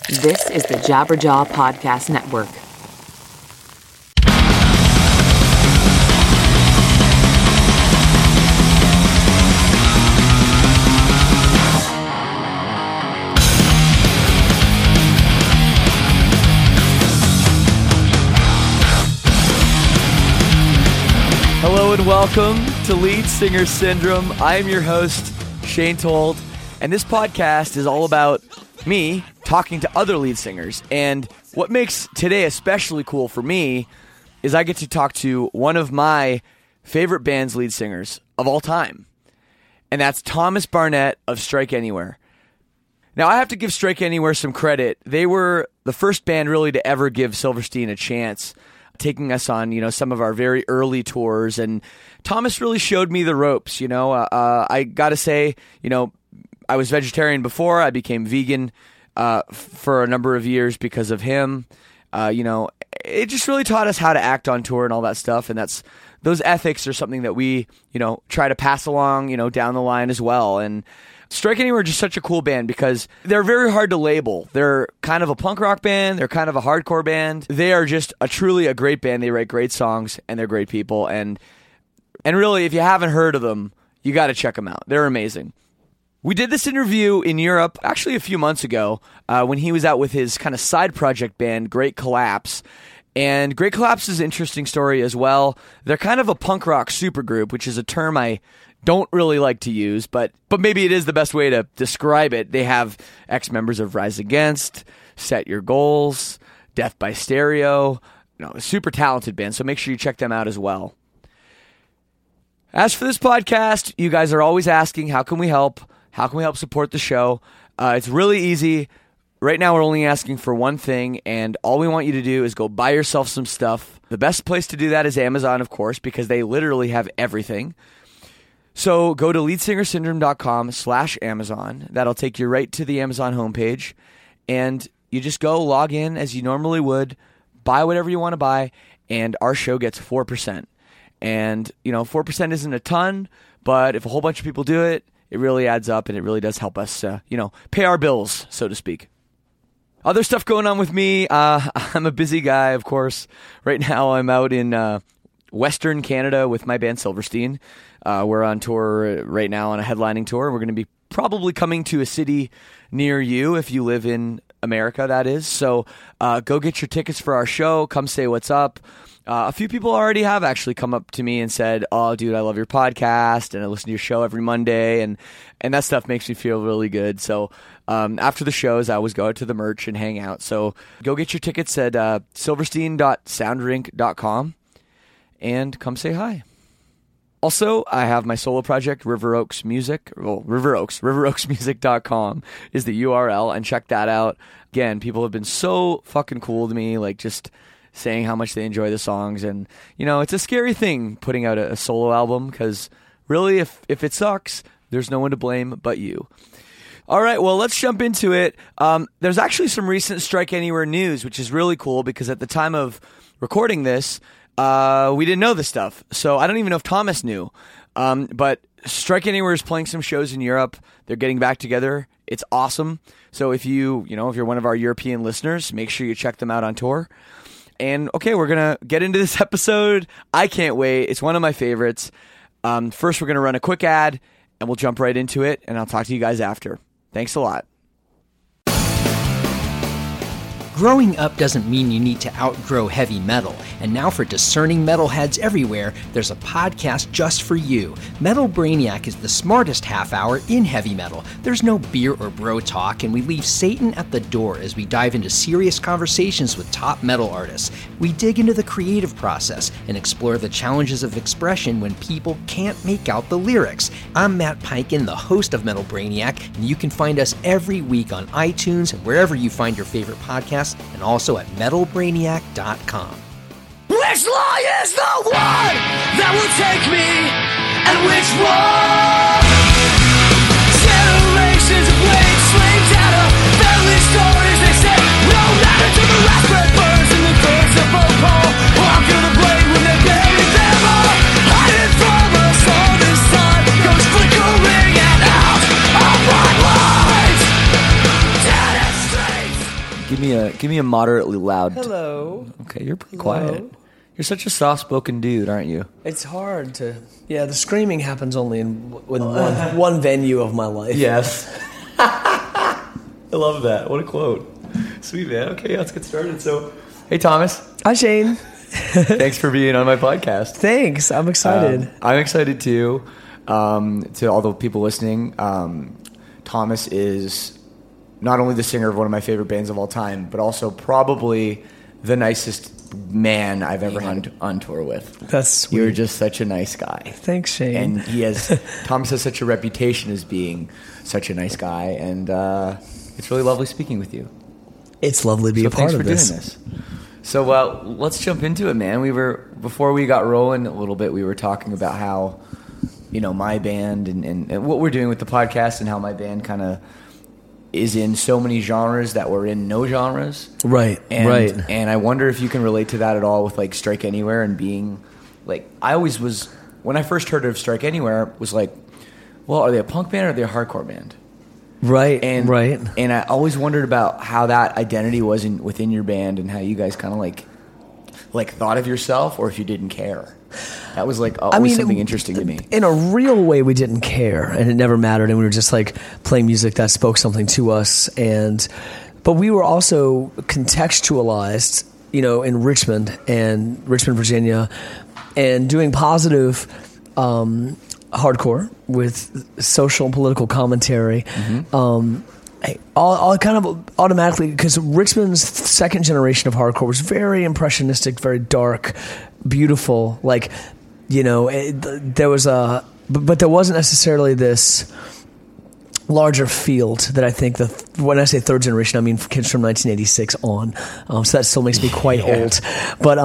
This is the Jabberjaw Podcast Network. Hello and welcome to Lead Singer Syndrome. I am your host, Shane Told, and this podcast is all about me talking to other lead singers. And what makes today especially cool for me is I get to talk to one of my favorite band's lead singers of all time, and that's Thomas Barnett of Strike Anywhere. Now, I have to give Strike Anywhere some credit. They were the first band really to ever give Silverstein a chance, taking us on, some of our very early tours. And Thomas really showed me the ropes, I got to say, I was vegetarian before. I became vegan for a number of years because of him. It just really taught us how to act on tour and all that stuff. And those ethics are something that we, try to pass along, down the line as well. And Strike Anywhere are just such a cool band because they're very hard to label. They're kind of a punk rock band. They're kind of a hardcore band. They are just truly a great band. They write great songs and they're great people. And really, if you haven't heard of them, you got to check them out. They're amazing. We did this interview in Europe actually a few months ago when he was out with his kind of side project band, Great Collapse. And Great Collapse is an interesting story as well. They're kind of a punk rock supergroup, which is a term I don't really like to use, but maybe it is the best way to describe it. They have ex-members of Rise Against, Set Your Goals, Death by Stereo, a super talented band, so make sure you check them out as well. As for this podcast, you guys are always asking, how can we help? How can we help support the show? It's really easy. Right now, we're only asking for one thing, and all we want you to do is go buy yourself some stuff. The best place to do that is Amazon, of course, because they literally have everything. So go to leadsingersyndrome.com/Amazon. That'll take you right to the Amazon homepage, and you just go log in as you normally would, buy whatever you want to buy, and our show gets 4%. And, 4% isn't a ton, but if a whole bunch of people do it, it really adds up, and it really does help us, pay our bills, so to speak. Other stuff going on with me. I'm a busy guy, of course. Right now, I'm out in Western Canada with my band Silverstein. We're on tour right now on a headlining tour. We're going to be probably coming to a city near you if you live in America, that is. So go get your tickets for our show. Come say what's up. A few people already have actually come up to me and said, "Oh, dude, I love your podcast, and I listen to your show every Monday," and that stuff makes me feel really good. So after the shows, I always go out to the merch and hang out. So go get your tickets at silverstein.soundrink.com and come say hi. Also, I have my solo project, River Oaks Music. Well, riveroaksmusic.com is the URL, and check that out. Again, people have been so fucking cool to me, just saying how much they enjoy the songs. And, it's a scary thing putting out a solo album because really, if it sucks, there's no one to blame but you. All right, well, let's jump into it. There's actually some recent Strike Anywhere news, which is really cool because at the time of recording this, we didn't know this stuff. So I don't even know if Thomas knew. But Strike Anywhere is playing some shows in Europe. They're getting back together. It's awesome. So if if you're one of our European listeners, make sure you check them out on tour. And okay, we're going to get into this episode. I can't wait. It's one of my favorites. First, we're going to run a quick ad, and we'll jump right into it, and I'll talk to you guys after. Thanks a lot. Growing up doesn't mean you need to outgrow heavy metal, and now for discerning metalheads everywhere, there's a podcast just for you. Metal Brainiac is the smartest half hour in heavy metal. There's no beer or bro talk, and we leave Satan at the door as we dive into serious conversations with top metal artists. We dig into the creative process and explore the challenges of expression when people can't make out the lyrics. I'm Matt Peiken, the host of Metal Brainiac, and you can find us every week on iTunes and wherever you find your favorite podcasts, and also at metalbrainiac.com. Which law is the one that will take me, and which one? Generations of wage slave data, family stories, they say, no matter to the last breath burns in the thirds of a pole. Walk to the blade when they bury them all. Hiding from us all the sun goes flickering and out of my lights. Dead and straight. Give me a moderately loud. Hello. Okay, you're pretty quiet. You're such a soft-spoken dude, aren't you? It's hard to... Yeah, the screaming happens only in one venue of my life. Yes. I love that. What a quote. Sweet, man. Okay, let's get started. So, hey, Thomas. Hi, Shane. Thanks for being on my podcast. Thanks. I'm excited. I'm excited, too. To all the people listening, Thomas is not only the singer of one of my favorite bands of all time, but also probably the nicest man I've ever had on tour with. That's sweet. You're just such a nice guy. Thanks, Shane. And Thomas has such a reputation as being such a nice guy, and it's really lovely speaking with you. It's lovely to be a part of this. Thanks for doing this. So let's jump into it, man. Before we got rolling a little bit, we were talking about how, my band and what we're doing with the podcast, and how my band kind of is in so many genres that we're in no genres. Right, right. And I wonder if you can relate to that at all with like Strike Anywhere and being like, I always was, when I first heard of Strike Anywhere, was like, well, are they a punk band or are they a hardcore band? Right, right. And I always wondered about how that identity was within your band and how you guys kind of like thought of yourself, or if you didn't care. That was always something interesting to me. In a real way, we didn't care, and it never mattered, and we were just like playing music that spoke something to us. But we were also contextualized, in Richmond, Virginia, and doing positive hardcore with social and political commentary. Mm-hmm. All kind of automatically, because Richmond's second generation of hardcore was very impressionistic, very dark, beautiful. There was but there wasn't necessarily this larger field that I think when I say third generation, I mean kids from 1986 on. So that still makes me quite old. But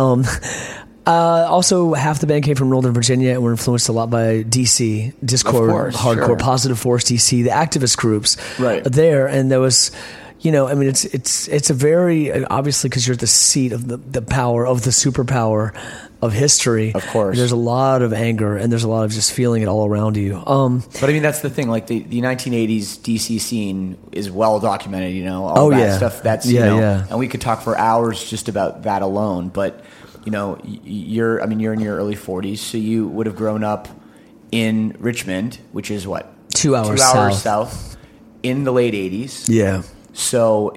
also, half the band came from Northern Virginia and were influenced a lot by DC, Discord, hardcore, sure. Positive Force DC, the activist groups there. And there was, it's a very, obviously, because you're at the seat of the power, of the superpower of history. Of course. There's a lot of anger and there's a lot of just feeling it all around you. But I mean, that's the thing, like the 1980s DC scene is well documented, all that stuff. That's, and we could talk for hours just about that alone. But you're in your early 40s, so you would have grown up in Richmond, which is what? 2 hours south in the late 80s. Yeah. So,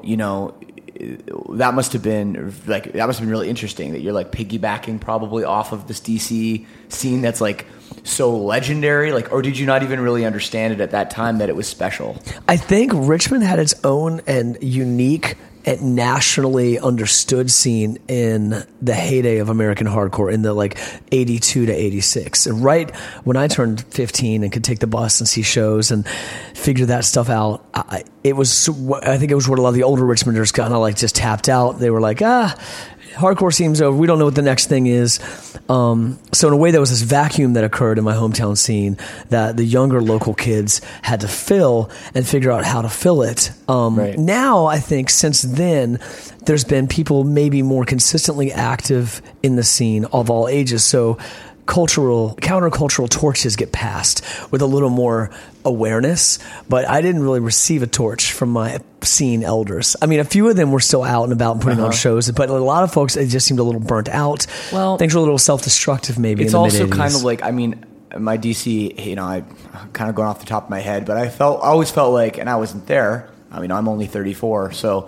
that must have been really interesting that you're like piggybacking probably off of this DC scene that's like so legendary, or did you not even really understand it at that time that it was special? I think Richmond had its own and unique and nationally understood scene in the heyday of American hardcore in the 82 to 86. And right when I turned 15 and could take the bus and see shows and figure that stuff out, I think it was where a lot of the older Richmonders kind of just tapped out. They were like, hardcore seems over. We don't know what the next thing is. So in a way, there was this vacuum that occurred in my hometown scene that the younger local kids had to fill and figure out how to fill it. Now, I think since then, there's been people maybe more consistently active in the scene of all ages. So countercultural torches get passed with a little more awareness, but I didn't really receive a torch from my scene elders. I mean, a few of them were still out and about and putting on shows, but a lot of folks, it just seemed a little burnt out. Well, things were a little self-destructive maybe in the mid-80s. It's also kind of my DC, I kind of going off the top of my head, but I always felt like, and I wasn't there, I'm only 34, so,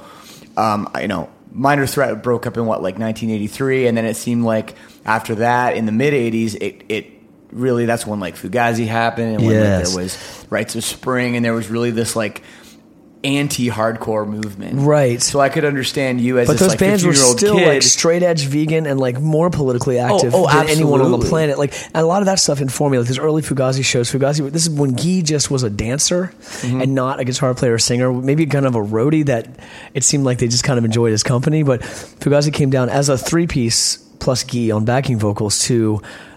Minor Threat broke up in 1983, and then it seemed like after that, in the mid-80s, it really, that's when Fugazi happened, and when there was Rites of Spring, and there was really this anti-hardcore movement. Right. So I could understand you as but this those bands were still kid. Straight edge vegan and more politically active than anyone on the planet. And a lot of that stuff informed me. These early Fugazi shows. This is when Guy just was a dancer and not a guitar player or singer. Maybe kind of a roadie that it seemed like they just kind of enjoyed his company. But Fugazi came down as a 3-piece plus Guy on backing vocals to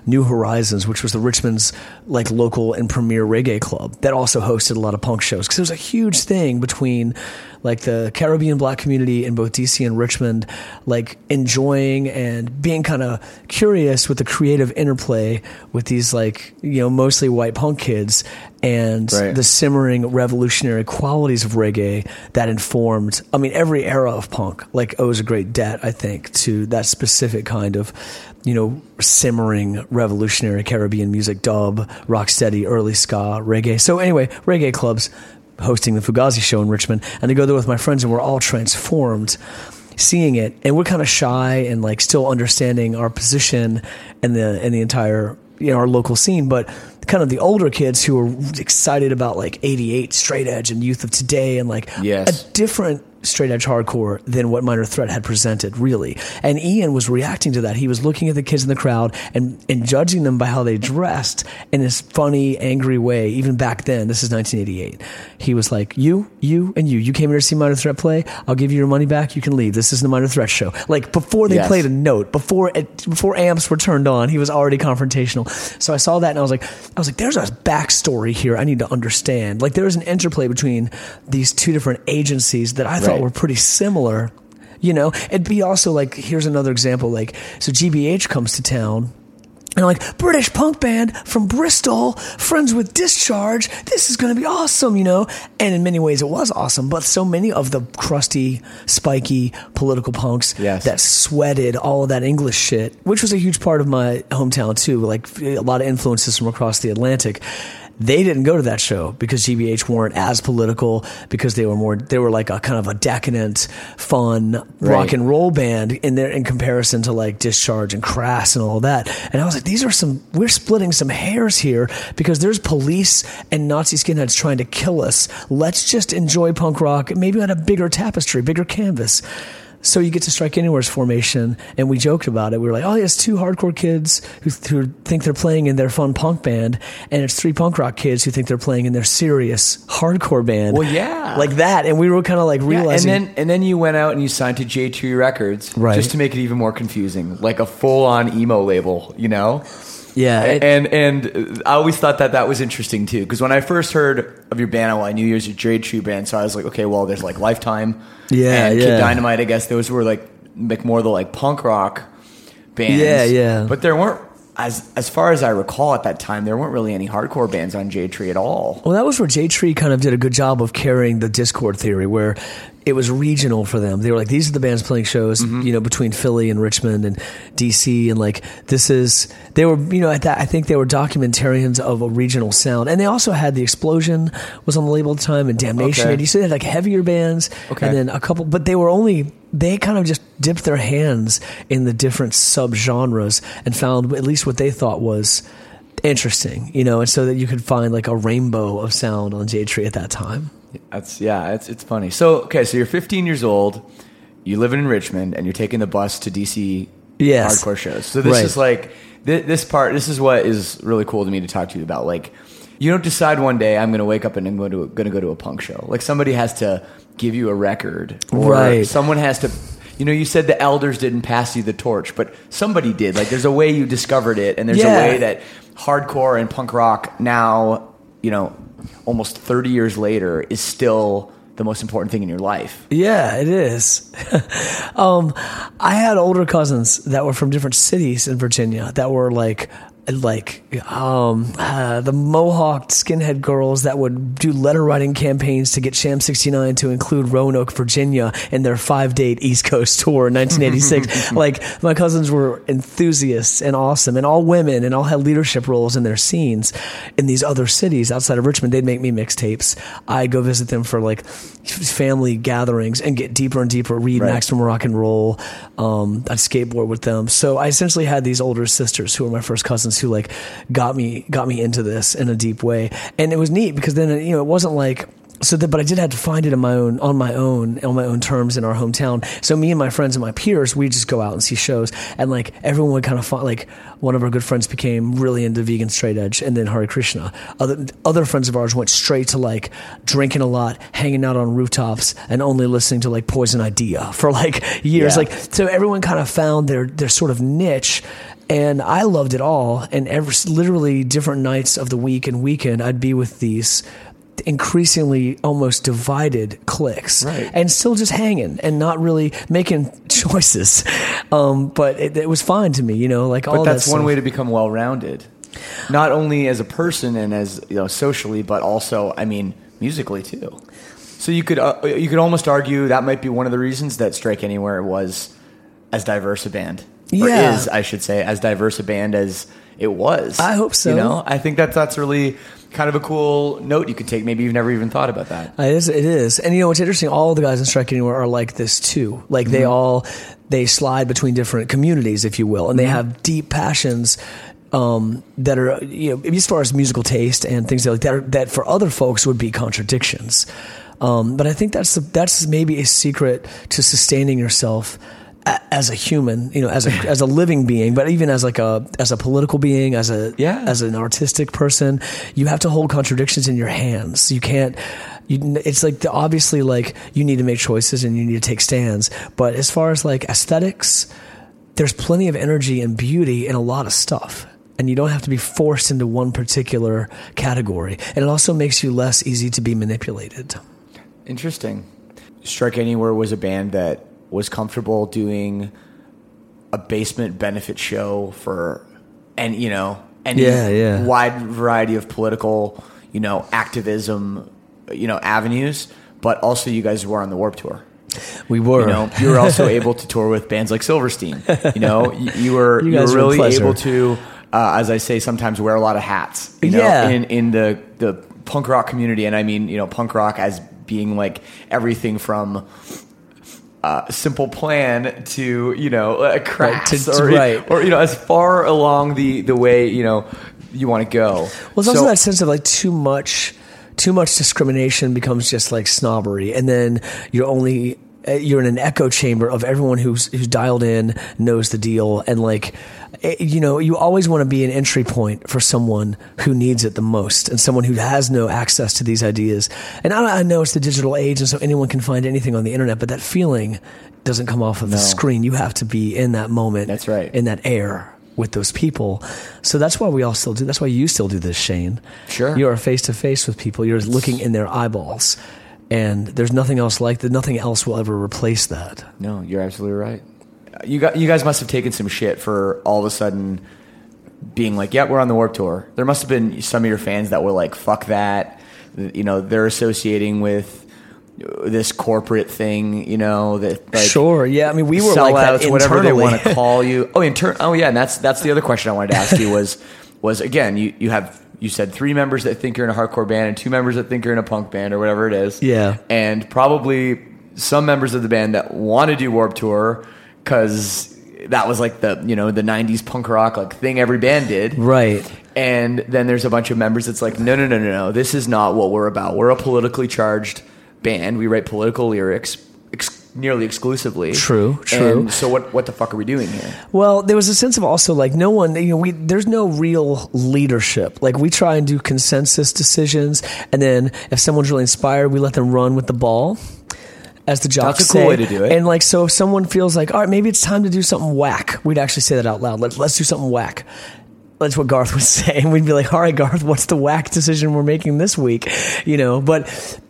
New Horizons, which was the Richmond's like local and premier reggae club that also hosted a lot of punk shows. Because it was a huge thing between like the Caribbean black community in both DC and Richmond, like enjoying and being kind of curious with the creative interplay with these like, you know, mostly white punk kids and the simmering revolutionary qualities of reggae that informed, I mean, every era of punk, like owes a great debt, I think, to that specific kind of, you know, simmering revolutionary Caribbean music, dub, rocksteady, early ska, reggae. So anyway, reggae clubs, hosting the Fugazi show in Richmond, and I go there with my friends and we're all transformed seeing it, and we're kind of shy and like still understanding our position in the entire, you know, our local scene, but kind of the older kids who are excited about like 88 straight edge and Youth of Today and like a different straight edge hardcore than what Minor Threat had presented, really. And Ian was reacting to that. He was looking at the kids in the crowd and judging them by how they dressed in this funny, angry way. Even back then, this is 1988. He was like, you came here to see Minor Threat play. I'll give you your money back. You can leave. This isn't a Minor Threat show. Like before they played a note, before amps were turned on, he was already confrontational. So I saw that and I was like, there's a backstory here I need to understand. Like there is an interplay between these two different agencies that I thought were pretty similar, you know. It'd be also like, here's another example, like, so GBH comes to town and like, British punk band from Bristol, friends with Discharge, this is going to be awesome, you know. And in many ways it was awesome, but so many of the crusty, spiky political punks that sweated all of that English shit, which was a huge part of my hometown too, like a lot of influences from across the Atlantic. They didn't go to that show because GBH weren't as political, because they were like a kind of a decadent, fun rock and roll band in comparison to like Discharge and Crass and all that. And I was like, we're splitting some hairs here because there's police and Nazi skinheads trying to kill us. Let's just enjoy punk rock, maybe on a bigger tapestry, bigger canvas. So you get to Strike Anywhere's formation, and we joked about it. We were like, oh, it's two hardcore kids who think they're playing in their fun punk band, and it's three punk rock kids who think they're playing in their serious hardcore band. Well, yeah. Like that. And we were kind of like realizing. And then you went out and you signed to J2 Records, just to make it even more confusing, like a full-on emo label, you know? Yeah. And I always thought that was interesting, too, because when I first heard of your band, I knew you as a J2 band, so I was like, okay, well, there's like Lifetime and Kid Dynamite, I guess. Those were like more the like punk rock bands. Yeah. But there weren't, as far as I recall at that time, there weren't really any hardcore bands on J-Tree at all. Well, that was where J-Tree kind of did a good job of carrying the Discord theory, where it was regional for them. They were like, these are the bands playing shows, you know, between Philly and Richmond and DC, and like they were, you know, at that, I think they were documentarians of a regional sound. And they also had The Explosion was on the label at the time, and Damnation. And you said they had like heavier bands, and then a couple, but they kind of just dipped their hands in the different subgenres and found at least what they thought was interesting, you know, and so that you could find like a rainbow of sound on J-Tree at that time. It's funny. So you're 15 years old, you live in Richmond, and you're taking the bus to DC hardcore shows. So this is like this is what is really cool to me to talk to you about. Like, you don't decide one day I'm going to wake up and I'm going to go to a punk show. Like, somebody has to give you a record, or someone has to. You know, you said the elders didn't pass you the torch, but somebody did. Like, there's a way you discovered it, and there's a way that hardcore and punk rock now, you know, almost 30 years later, is still the most important thing in your life. Yeah, it is. I had older cousins that were from different cities in Virginia that were like the Mohawk skinhead girls that would do letter writing campaigns to get Sham 69 to include Roanoke, Virginia in their 5-date East Coast tour in 1986. Like, my cousins were enthusiasts and awesome, and all women, and all had leadership roles in their scenes in these other cities outside of Richmond. They'd make me mixtapes. I'd go visit them for like family gatherings and get deeper and deeper, read Maximum Rock and Roll. I'd skateboard with them. So I essentially had these older sisters who were my first cousins, who like got me into this in a deep way. And it was neat because then, you know, it wasn't like, but I did have to find it on my own terms in our hometown. So me and my friends and my peers, we'd just go out and see shows, and like everyone would kind of find, like, one of our good friends became really into vegan straight edge, and then Hare Krishna. Other friends of ours went straight to like drinking a lot, hanging out on rooftops, and only listening to like Poison Idea for like years. Like, so everyone kind of found their sort of niche. And I loved it all. And literally different nights of the week and weekend, I'd be with these increasingly almost divided cliques, Right. and still just hanging and not really making choices. But it was fine to me, you know, like all But that's that one stuff. way to become well-rounded, not only as a person and as, you know, socially, but also, I mean, musically too. So you could almost argue that might be one of the reasons that Strike Anywhere was as diverse a band, or Yeah. is, I should say, as diverse a band as it was. I hope so. You know, I think that's really kind of a cool note you could take. Maybe you've never even thought about that. It is. And you know, what's interesting, all the guys in Strike Anywhere are like this too. Like they slide between different communities, if you will, and they have deep passions that are, you know, as far as musical taste and things like that, that for other folks would be contradictions. But I think that's maybe a secret to sustaining yourself as a human, you know, as a living being, but even as a political being, as an artistic person, you have to hold contradictions in your hands. You can't. It's like obviously, like, you need to make choices and you need to take stands. But as far as like aesthetics, there's plenty of energy and beauty in a lot of stuff. And you don't have to be forced into one particular category. And it also makes you less easy to be manipulated. Interesting. Strike Anywhere was a band that was comfortable doing a basement benefit show for, and you know, any wide variety of political, you know, activism, you know, avenues. But also, you guys were on the Warped Tour. We were. You know, you were also able to tour with bands like Silverstein. You know, you were really able to, as I say, sometimes wear a lot of hats. You know, in the punk rock community, and I mean, you know, punk rock as being like everything from Simple Plan to, you know, Crass, or you know, as far along the way, you know, you want to go. Well, it's also that sense of like too much discrimination becomes just like snobbery, and then you're in an echo chamber of everyone who's dialed in, knows the deal, and like, you know, you always want to be an entry point for someone who needs it the most, and someone who has no access to these ideas. And I know it's the digital age, and so anyone can find anything on the internet, but that feeling doesn't come off of the screen. You have to be in that moment. That's right. In that air with those people. So that's why we all still do. That's why you still do this, Shane. Sure. You are face to face with people. You're looking in their eyeballs. And there's nothing else like that. Nothing else will ever replace that. No, you're absolutely right. You guys must have taken some shit for all of a sudden being like, yeah, we're on the Warped Tour. There must have been some of your fans that were like, fuck that. You know, they're associating with this corporate thing, you know, that like, sure, yeah. I mean, we were like that internally. Whatever they want to call you. Oh, yeah, and that's the other question I wanted to ask you was again, you said 3 members that think you're in a hardcore band and 2 members that think you're in a punk band or whatever it is. Yeah. And probably some members of the band that want to do Warped Tour because that was like the, you know, the 90s punk rock like thing every band did. Right. And then there's a bunch of members that's like, no. This is not what we're about. We're a politically charged band. We write political lyrics nearly exclusively. True. And so what the fuck are we doing here? Well, there was a sense of also like no one, you know, there's no real leadership. Like we try and do consensus decisions, and then if someone's really inspired, we let them run with the ball, as the jocks say. That's a cool way to do it. And like, so if someone feels like, all right, maybe it's time to do something whack, we'd actually say that out loud. Let's do something whack. That's what Garth would say. And we'd be like, all right, Garth, what's the whack decision we're making this week? You know, but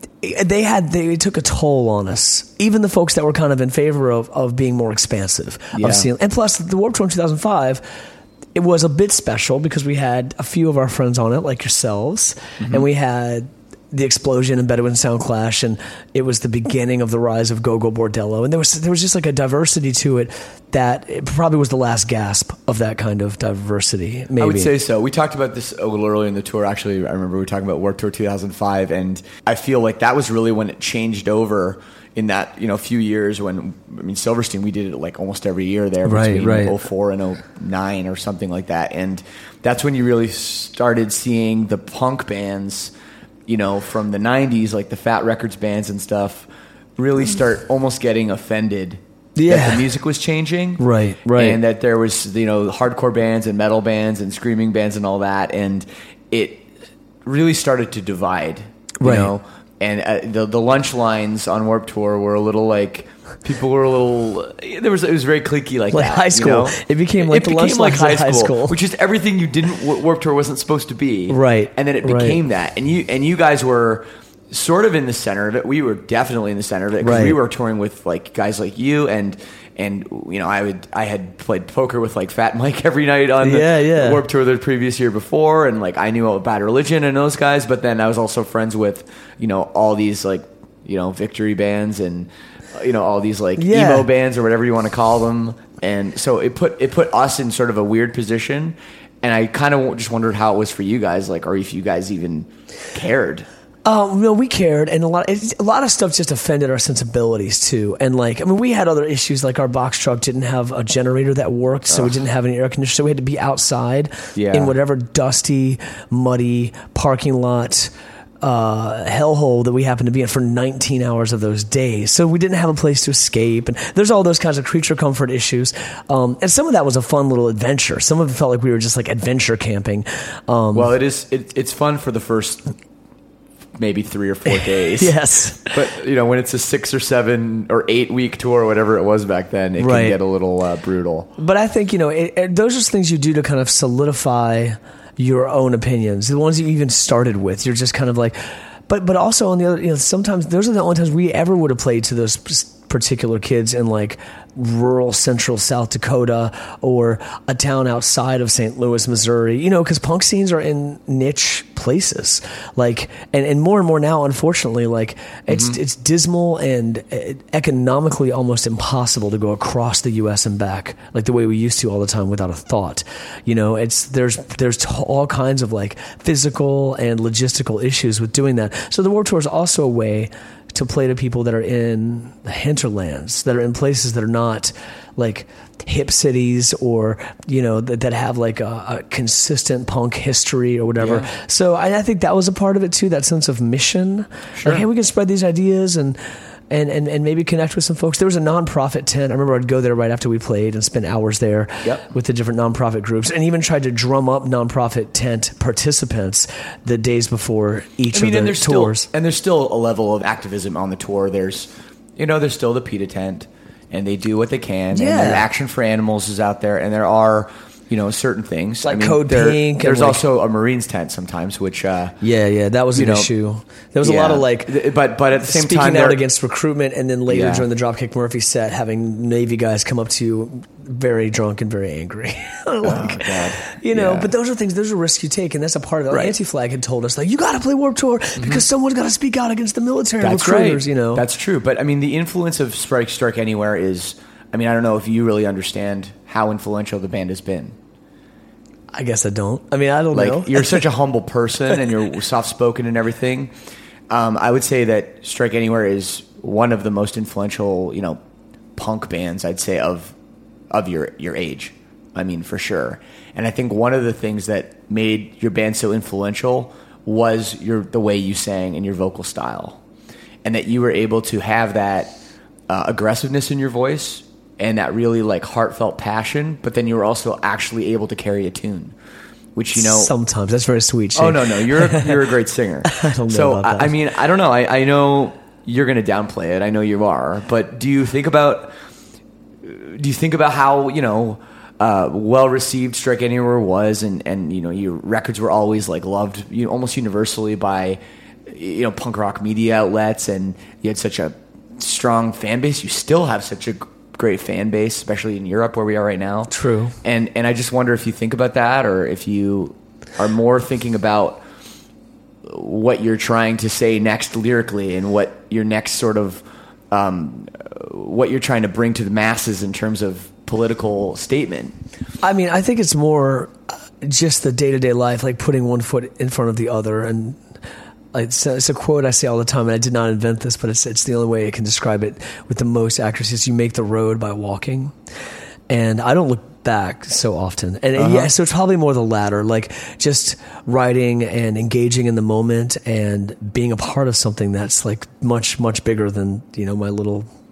they took a toll on us. Even the folks that were kind of in favor of being more expansive. Yeah. And plus, the Warped Tour in 2005, it was a bit special because we had a few of our friends on it, like yourselves, and we had the Explosion and Bedouin Soundclash, and it was the beginning of the rise of Go-Go Bordello, and there was just like a diversity to it that it probably was the last gasp of that kind of diversity. Maybe I would say so. We talked about this a little earlier in the tour. Actually, I remember we were talking about Warped Tour 2005, and I feel like that was really when it changed over in that, you know, few years when, I mean, Silverstein, we did it like almost every year there between 04 and 09 or something like that, and that's when you really started seeing the punk bands, you know, from the 90s, like the Fat Records bands and stuff, really start almost getting offended that the music was changing. Right. And that there was, you know, hardcore bands and metal bands and screaming bands and all that. And it really started to divide, you know. And the lunch lines on Warped Tour were a little like, People were a little. It was very cliquey like that. high school. You know? It became like it the lunch became like lines high of school, which is everything you didn't Warped Tour wasn't supposed to be. Right. And then it became that, and you guys were sort of in the center of it. We were definitely in the center of it because we were touring with like guys like you and you know I had played poker with like Fat Mike every night on the Warped Tour the previous year before, and like I knew about Bad Religion and those guys, but then I was also friends with all these like victory bands and all these like emo bands or whatever you want to call them, and so it put us in sort of a weird position, and I kind of just wondered how it was for you guys, like, or if you guys even cared. No, we cared, and a lot of stuff just offended our sensibilities too. And like, I mean, we had other issues, like our box truck didn't have a generator that worked, so we didn't have any air conditioning, so we had to be outside in whatever dusty, muddy parking lot hellhole that we happened to be in for 19 hours of those days. So we didn't have a place to escape, and there's all those kinds of creature comfort issues. And some of that was a fun little adventure. Some of it felt like we were just like adventure camping. Well, it's fun for the first maybe 3 or 4 days. Yes. But, when it's a 6 or 7 or 8 week tour or whatever it was back then, it can get a little brutal. But I think, those are things you do to kind of solidify your own opinions. The ones you even started with. You're just kind of like, but also on the other, sometimes those are the only times we ever would have played to those particular kids in like rural central South Dakota or a town outside of St. Louis, Missouri, because punk scenes are in niche places, like, and more now, unfortunately, like it's dismal and economically almost impossible to go across the U.S. and back like the way we used to all the time without a thought. There's all kinds of like physical and logistical issues with doing that. So the Warped Tour is also a way to play to people that are in the hinterlands, that are in places that are not like hip cities or, that have like a consistent punk history or whatever. Yeah. So I think that was a part of it too, that sense of mission. Sure. Like, hey, we can spread these ideas and maybe connect with some folks. There was a nonprofit tent. I remember I'd go there right after we played and spend hours there with the different nonprofit groups, and even tried to drum up nonprofit tent participants the days before each of the tours. And there's still a level of activism on the tour. There's still the PETA tent, and they do what they can. And their Action for Animals is out there, and there are certain things like Code Pink. There's also a Marines tent sometimes, which that was an issue. There was a lot of like, but at the same time, speaking out against recruitment, and then later during the Dropkick Murphy set, having Navy guys come up to you very drunk and very angry, but those are things. Those are risks you take, and that's a part of it. Like Anti-Flag had told us, like, you got to play Warped Tour because someone's got to speak out against the military recruiters. That's true. But I mean, the influence of Strike Anywhere is. I mean, I don't know if you really understand how influential the band has been. I guess I don't. I mean, I don't know. You're such a humble person and you're soft-spoken and everything. I would say that Strike Anywhere is one of the most influential, punk bands, I'd say, of your age. I mean, for sure. And I think one of the things that made your band so influential was the way you sang and your vocal style. And that you were able to have that aggressiveness in your voice and that really like heartfelt passion, but then you were also actually able to carry a tune, which sometimes that's very sweet. Shane. Oh no, you're a great singer. I don't know about that. I mean, I don't know. I know you're going to downplay it. I know you are, but do you think about how well received Strike Anywhere was, and your records were always like loved, almost universally by punk rock media outlets, and you had such a strong fan base. You still have such a great fan base, especially in Europe where we are right now. True. And I just wonder if you think about that, or if you are more thinking about what you're trying to say next lyrically, and what your next sort of what you're trying to bring to the masses in terms of political statement. I mean, I think it's more just the day-to-day life, like putting one foot in front of the other. And it's a quote I say all the time, and I did not invent this, but it's the only way I can describe it with the most accuracy. Is you make the road by walking. And I don't look back so often. And so it's probably more the latter, like just writing and engaging in the moment and being a part of something that's like much, much bigger than, my little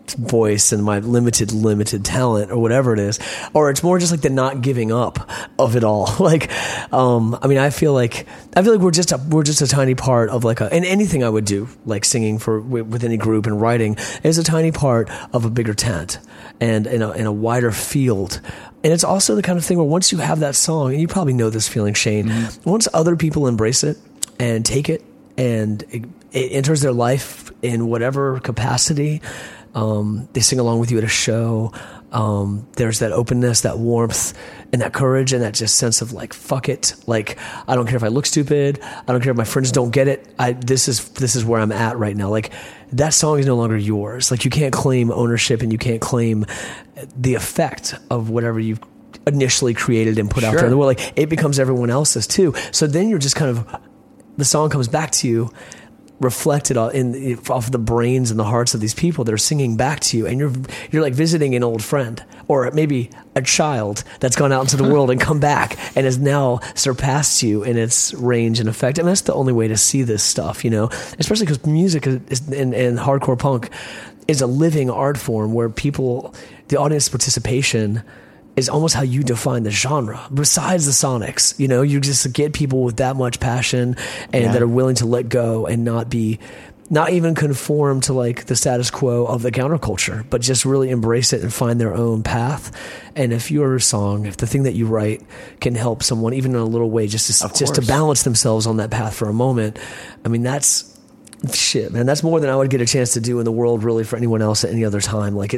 voice and my limited talent or whatever it is, or it's more just like the not giving up of it all. Like, I mean, I feel like we're just a tiny part of like and anything I would do, like singing with any group and writing, is a tiny part of a bigger tent and in a wider field. And it's also the kind of thing where once you have that song, and you probably know this feeling, Shane, once other people embrace it and take it and it enters their life in whatever capacity, they sing along with you at a show. There's that openness, that warmth, and that courage, and that just sense of like, fuck it. Like, I don't care if I look stupid. I don't care if my friends don't get it. This is where I'm at right now. Like, that song is no longer yours. Like, you can't claim ownership, and you can't claim the effect of whatever you've initially created and put out there in the world. Like, it becomes everyone else's too. So then you're just kind of, the song comes back to you, reflected off the brains and the hearts of these people that are singing back to you, and you're like visiting an old friend, or maybe a child that's gone out into the world and come back and has now surpassed you in its range and effect. And that's the only way to see this stuff, you know, especially because music and hardcore punk is a living art form where the audience participation is almost how you define the genre. Besides the Sonics, you know, you just get people with that much passion and that are willing to let go and not even conform to like the status quo of the counterculture, but just really embrace it and find their own path. And if your song, if the thing that you write can help someone even in a little way, just to balance themselves on that path for a moment, I mean, that's shit, man. That's more than I would get a chance to do in the world, really, for anyone else at any other time. Like,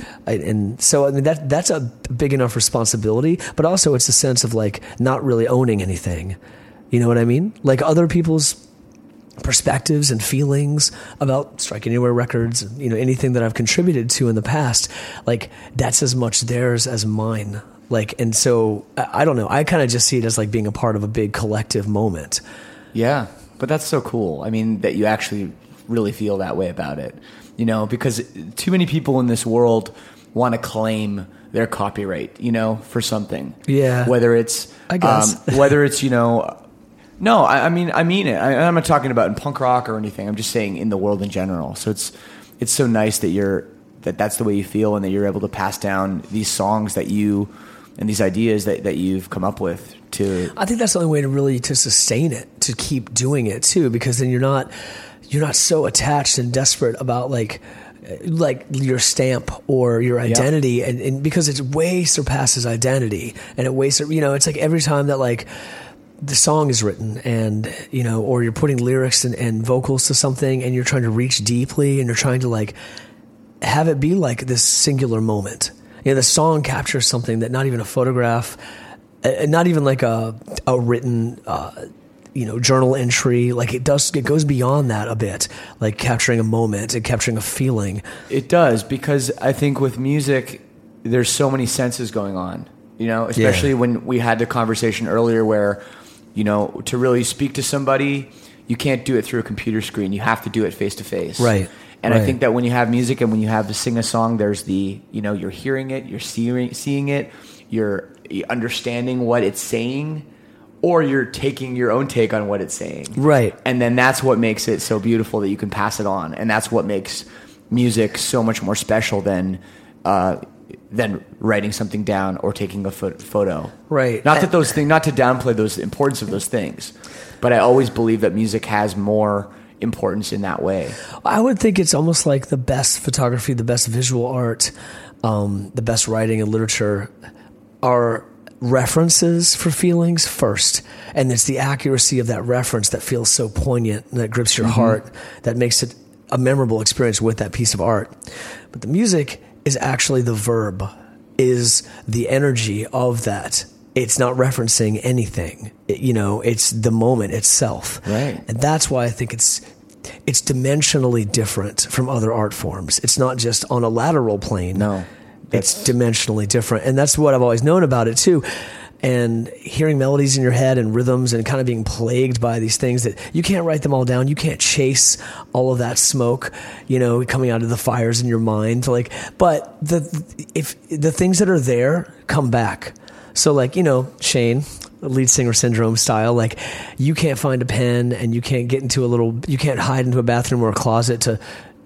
and so I mean that's a big enough responsibility, but also it's a sense of like not really owning anything. You know what I mean? Like, other people's perspectives and feelings about Strike Anywhere Records, you know, anything that I've contributed to in the past, like, that's as much theirs as mine. Like, and so I don't know. I kind of just see it as like being a part of a big collective moment. Yeah. But that's so cool. I mean, that you actually really feel that way about it, you know, because too many people in this world want to claim their copyright, you know, for something. Yeah. Whether it's, I guess, you know, no, I mean it. I'm not talking about in punk rock or anything. I'm just saying in the world in general. So it's so nice that that's the way you feel, and that you're able to pass down these songs and these ideas that you've come up with. I think that's the only way to really to sustain it, to keep doing it too, because then you're not so attached and desperate about like your stamp or your identity, and because it way surpasses identity, and it way, you know, it's like every time that like the song is written, and you know, or you're putting lyrics and vocals to something, and you're trying to reach deeply, and you're trying to like have it be like this singular moment. You know, the song captures something that not even a photograph, not even like a written, you know, journal entry. Like, it goes beyond that a bit, like capturing a moment and capturing a feeling. It does, because I think with music, there's so many senses going on, you know, especially when we had the conversation earlier where, you know, to really speak to somebody, you can't do it through a computer screen. You have to do it face to face. Right. And I think that when you have music and when you have to sing a song, there's you know, you're hearing it, you're seeing it, you're understanding what it's saying, or you're taking your own take on what it's saying. Right. And then that's what makes it so beautiful that you can pass it on. And that's what makes music so much more special than writing something down or taking a photo. Right. Not to downplay those importance of those things, but I always believe that music has more importance in that way. I would think it's almost like the best photography, the best visual art, the best writing and literature are references for feelings first, and it's the accuracy of that reference that feels so poignant and that grips your heart, that makes it a memorable experience with that piece of art. But the music is actually the verb, is the energy of that. It's not referencing anything. You know, it's the moment itself. Right. And that's why I think it's dimensionally different from other art forms. It's not just on a lateral plane. No. It's dimensionally different. And that's what I've always known about it too. And hearing melodies in your head and rhythms and kind of being plagued by these things that you can't write them all down. You can't chase all of that smoke, you know, coming out of the fires in your mind. Like, but if the things that are there come back. So like, you know, Shane, lead singer syndrome style, like you can't find a pen and you can't hide into a bathroom or a closet to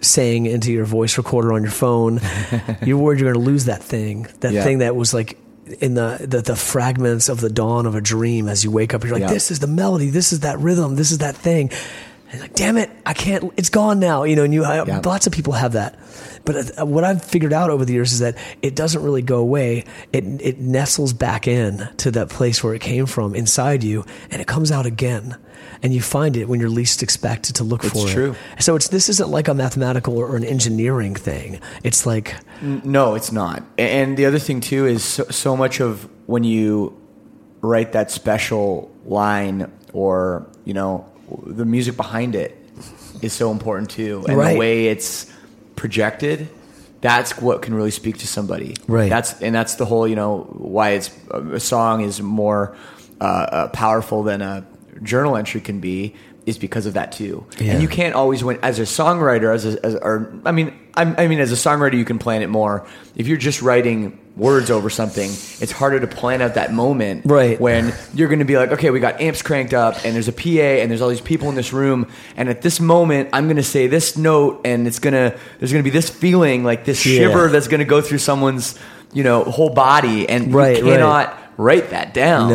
saying into your voice recorder on your phone. You're worried you're going to lose that thing that was like in the fragments of the dawn of a dream. As you wake up, you're like, this is the melody, this is that rhythm, this is that thing. And like, damn it, I can't, it's gone now, you know. And lots of people have that. But what I've figured out over the years is that it doesn't really go away. It nestles back in to that place where it came from inside you, and it comes out again. And you find it when you're least expected to look for it. It's true. So this isn't like a mathematical or an engineering thing. It's like... No, it's not. And the other thing, too, is so much of when you write that special line or, you know, the music behind it is so important, too. And the way it's projected, that's what can really speak to somebody. Right. That's the whole, you know, why a song is more powerful than a journal entry can be, is because of that too. And you can't always win as a songwriter. As a songwriter, you can plan it more. If you're just writing words over something, it's harder to plan out that moment, right? When you're going to be like, okay, we got amps cranked up, and there's a PA, and there's all these people in this room, and at this moment, I'm going to say this note, and there's going to be this feeling, like this shiver that's going to go through someone's, you know, whole body, and you cannot write that down.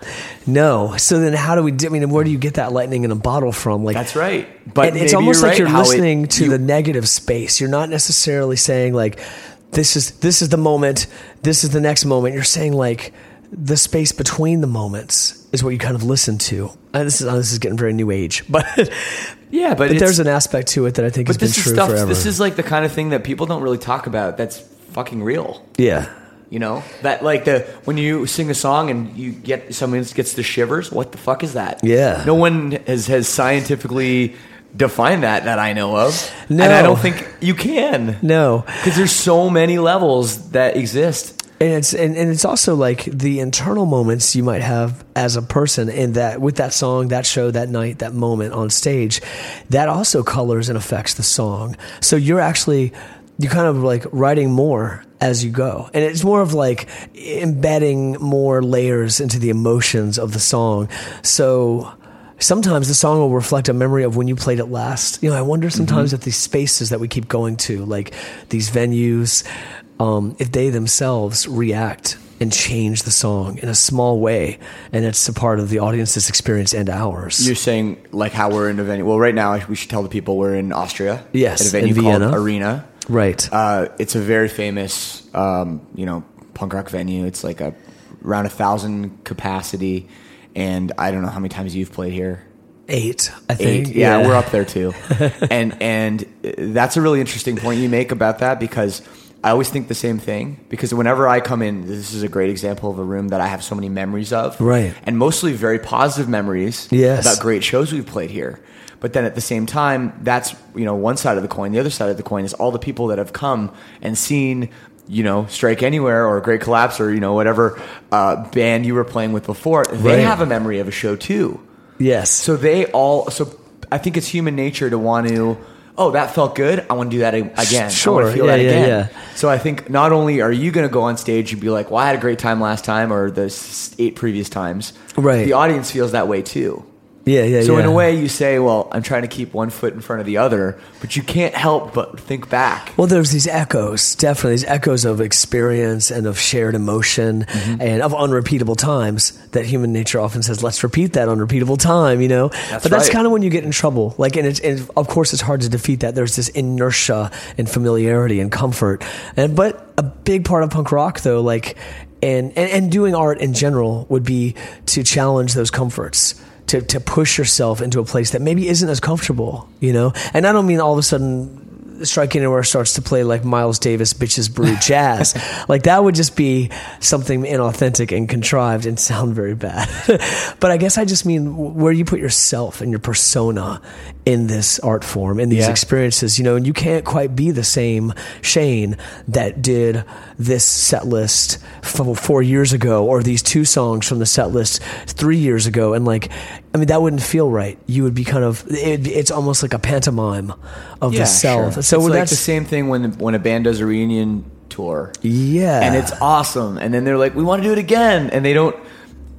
No. So then how do we do? I mean, where do you get that lightning in a bottle from? Like, that's right. But it's almost like you're listening to the negative space. You're not necessarily saying like, this is the moment, this is the next moment. You're saying like the space between the moments is what you kind of listen to. This is getting very new age, but yeah, but there's an aspect to it that I think has been true forever. This is like the kind of thing that people don't really talk about. That's fucking real. Yeah. You know, that like when you sing a song and you get someone gets the shivers, what the fuck is that? Yeah. No one has scientifically defined that I know of. No. And I don't think you can. No. Because there's so many levels that exist. And it's also like the internal moments you might have as a person in that, with that song, that show, that night, that moment on stage, that also colors and affects the song. So you're kind of like writing more as you go. And it's more of like embedding more layers into the emotions of the song. So sometimes the song will reflect a memory of when you played it last. You know, I wonder sometimes if these spaces that we keep going to, like these venues, if they themselves react and change the song in a small way, and it's a part of the audience's experience and ours. You're saying like how we're in a venue. Well, right now we should tell the people we're in Austria. Yes, at a venue in Vienna. called Arena. Right. It's a very famous, punk rock venue. It's like around 1,000 capacity, and I don't know how many times you've played here. 8, I think. 8. Yeah, we're up there too. and that's a really interesting point you make about that, because I always think the same thing, because whenever I come in, this is a great example of a room that I have so many memories of. Right. And mostly very positive memories about great shows we've played here. But then at the same time, that's, you know, one side of the coin. The other side of the coin is all the people that have come and seen, you know, Strike Anywhere or Great Collapse or, you know, whatever band you were playing with before. They have a memory of a show too. Yes. So I think it's human nature to want to, that felt good, I want to do that again. Sure. I want to feel that again. Yeah. So I think not only are you going to go on stage and be like, well, I had a great time last time or the 8 previous times. Right. The audience feels that way too. Yeah. So in a way you say, well, I'm trying to keep one foot in front of the other, but you can't help but think back. Well, there's these echoes, definitely these echoes of experience and of shared emotion and of unrepeatable times that human nature often says, let's repeat that unrepeatable time, you know? That's kind of when you get in trouble. Like, and of course it's hard to defeat that. There's this inertia and familiarity and comfort. But a big part of punk rock though, like, and doing art in general would be to challenge those comforts. To push yourself into a place that maybe isn't as comfortable, you know? And I don't mean all of a sudden Strike Anywhere starts to play like Miles Davis Bitches Brew jazz. Like that would just be something inauthentic and contrived and sound very bad. But I guess I just mean where you put yourself and your persona in this art form, in these experiences, you know, and you can't quite be the same Shane that did this set list 4 years ago, or these 2 songs from the set list 3 years ago. And like, I mean, that wouldn't feel right. You would be kind of, it's almost like a pantomime of the self. Sure. So it's like that's the same thing when a band does a reunion tour. Yeah. And it's awesome. And then they're like, we want to do it again. And they don't,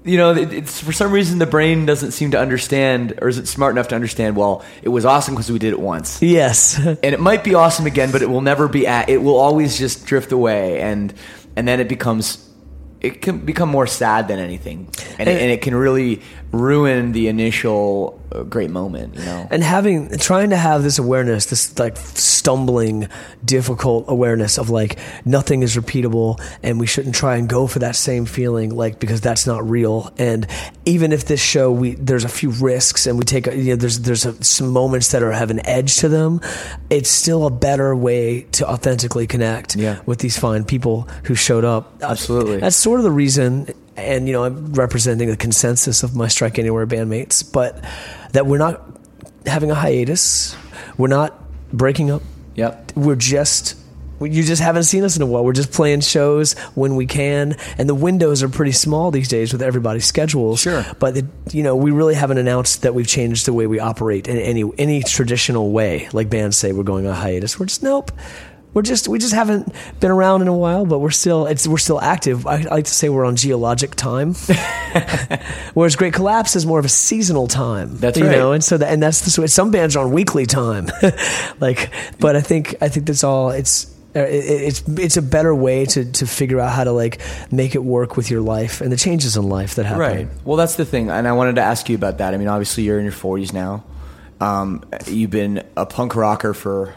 it's for some reason the brain doesn't seem to understand, or isn't smart enough to understand, well, it was awesome because we did it once. Yes. And it might be awesome again, but it will never be it will always just drift away, and then it can become more sad than anything, and it can really ruin the initial great moment, And trying to have this awareness, this like stumbling, difficult awareness of like nothing is repeatable, and we shouldn't try and go for that same feeling, like, because that's not real. And even if this show, there's a few risks, and we take there's some moments that have an edge to them, it's still a better way to authentically connect with these fine people who showed up. Absolutely. That's sort of the reason. And, I'm representing the consensus of my Strike Anywhere bandmates, but that we're not having a hiatus. We're not breaking up. Yep. You just haven't seen us in a while. We're just playing shows when we can. And the windows are pretty small these days with everybody's schedules. Sure. But, we really haven't announced that we've changed the way we operate in any traditional way. Like bands say, we're going on a hiatus. We're just, nope. We just haven't been around in a while, but we're still active. I like to say we're on geologic time, whereas Great Collapse is more of a seasonal time. That's right. And so that's the way. Some bands are on weekly time, but I think that's all. It's a better way to figure out how to like make it work with your life and the changes in life that happen. Right. Well, that's the thing, and I wanted to ask you about that. I mean, obviously you're in your 40s now. You've been a punk rocker for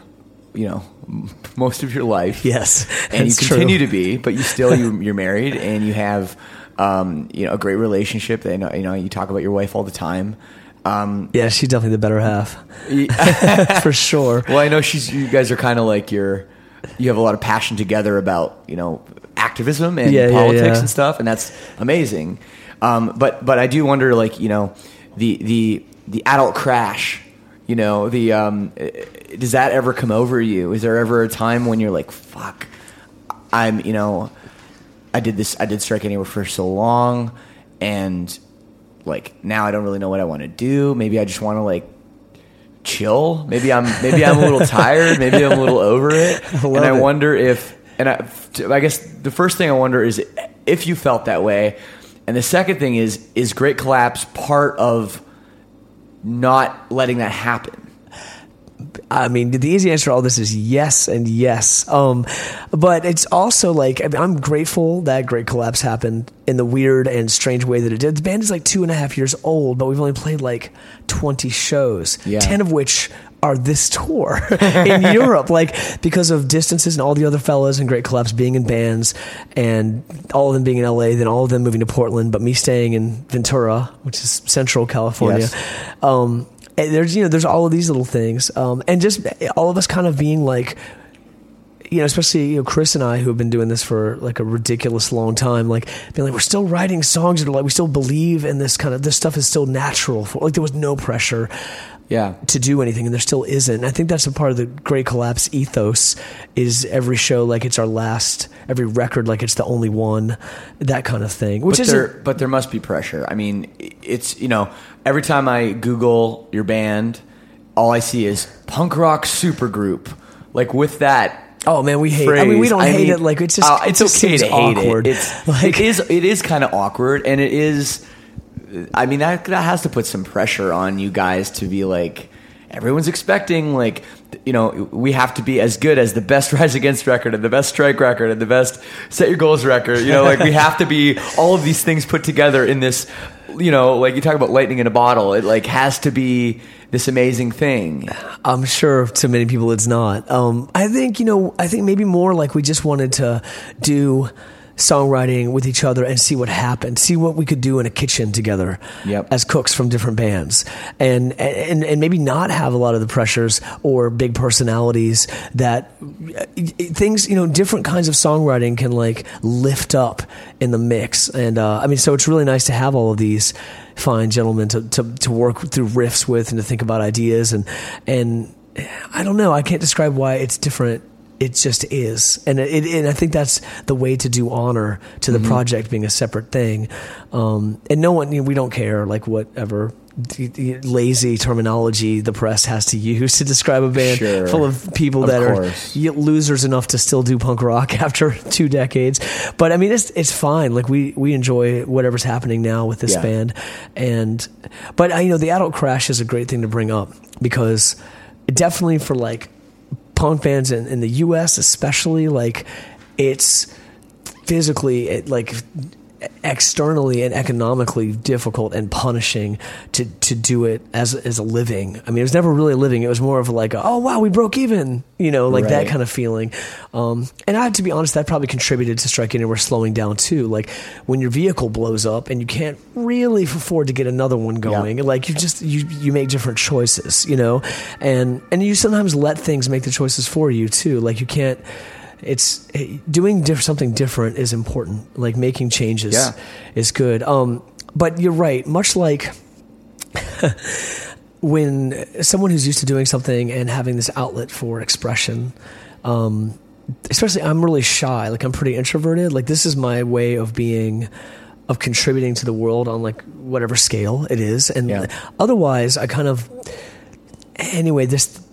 most of your life. Yes, and you continue to be, but you're married, and you have a great relationship. You talk about your wife all the time. Yeah, she's definitely the better half. For sure. Well, I know you guys are kind of like you have a lot of passion together about activism and politics and stuff, and that's amazing. But I do wonder, like, the adult crash. Does that ever come over you? Is there ever a time when you're like, fuck, I did Strike Anywhere for so long, and like now I don't really know what I want to do. Maybe I just want to like chill. Maybe I'm a little tired. Maybe I'm a little over it. I wonder if, I guess the first thing I wonder is if you felt that way, and the second thing is Great Collapse part of not letting that happen? I mean, the easy answer to all this is yes and yes. But it's also like, I'm grateful that Great Collapse happened in the weird and strange way that it did. The band is like 2.5 years old, but we've only played like 20 shows, 10 of which are this tour in Europe, like because of distances and all the other fellas in Great Collapse being in bands and all of them being in LA, then all of them moving to Portland, but me staying in Ventura, which is Central California. Yes. There's all of these little things, and just all of us kind of being like, especially Chris and I, who have been doing this for like a ridiculous long time, like being like, we're still writing songs that are like, we still believe in this stuff is still natural. Like there was no pressure to do anything, and there still isn't. And I think that's a part of the Great Collapse ethos, is every show like it's our last, every record like it's the only one, that kind of thing. But there must be pressure. I mean, it's, every time I Google your band, all I see is punk rock supergroup. Like with that. Oh man, we hate. Phrase, I mean, we don't hate it. Like it's just. It's okay to hate awkward. It is kind of awkward, and it is. I mean, that has to put some pressure on you guys to be like, everyone's expecting, like, we have to be as good as the best Rise Against record and the best Strike record and the best Set Your Goals record. Like we have to be all of these things put together in this. Like you talk about lightning in a bottle. It like has to be this amazing thing. I'm sure to many people it's not. I think maybe more like we just wanted to do songwriting with each other and see what happened, see what we could do in a kitchen together as cooks from different bands, and maybe not have a lot of the pressures or big personalities that things, different kinds of songwriting can like lift up in the mix. And so it's really nice to have all of these fine gentlemen to work through riffs with and to think about ideas, and I don't know, I can't describe why it's different. It just is, and I think that's the way to do honor to the project being a separate thing. And no one, we don't care like whatever lazy terminology the press has to use to describe a band full of people that are losers enough to still do punk rock after 2 decades. But I mean, it's fine. Like we enjoy whatever's happening now with this band. But the Adult Crash is a great thing to bring up, because definitely for like punk bands in the US especially, like it's physically externally and economically difficult and punishing to do it as a living. I mean, it was never really a living. It was more of like, oh wow, we broke even, that kind of feeling. And I have to be honest, that probably contributed to Strike Anywhere slowing down too. Like when your vehicle blows up and you can't really afford to get another one going, like you make different choices, and you sometimes let things make the choices for you too. Like you can't. It's doing something different is important. Like making changes is good. But you're right. Much like when someone who's used to doing something and having this outlet for expression, especially I'm really shy. Like I'm pretty introverted. Like this is my way of contributing to the world on like whatever scale it is. And otherwise I kind of, anyway,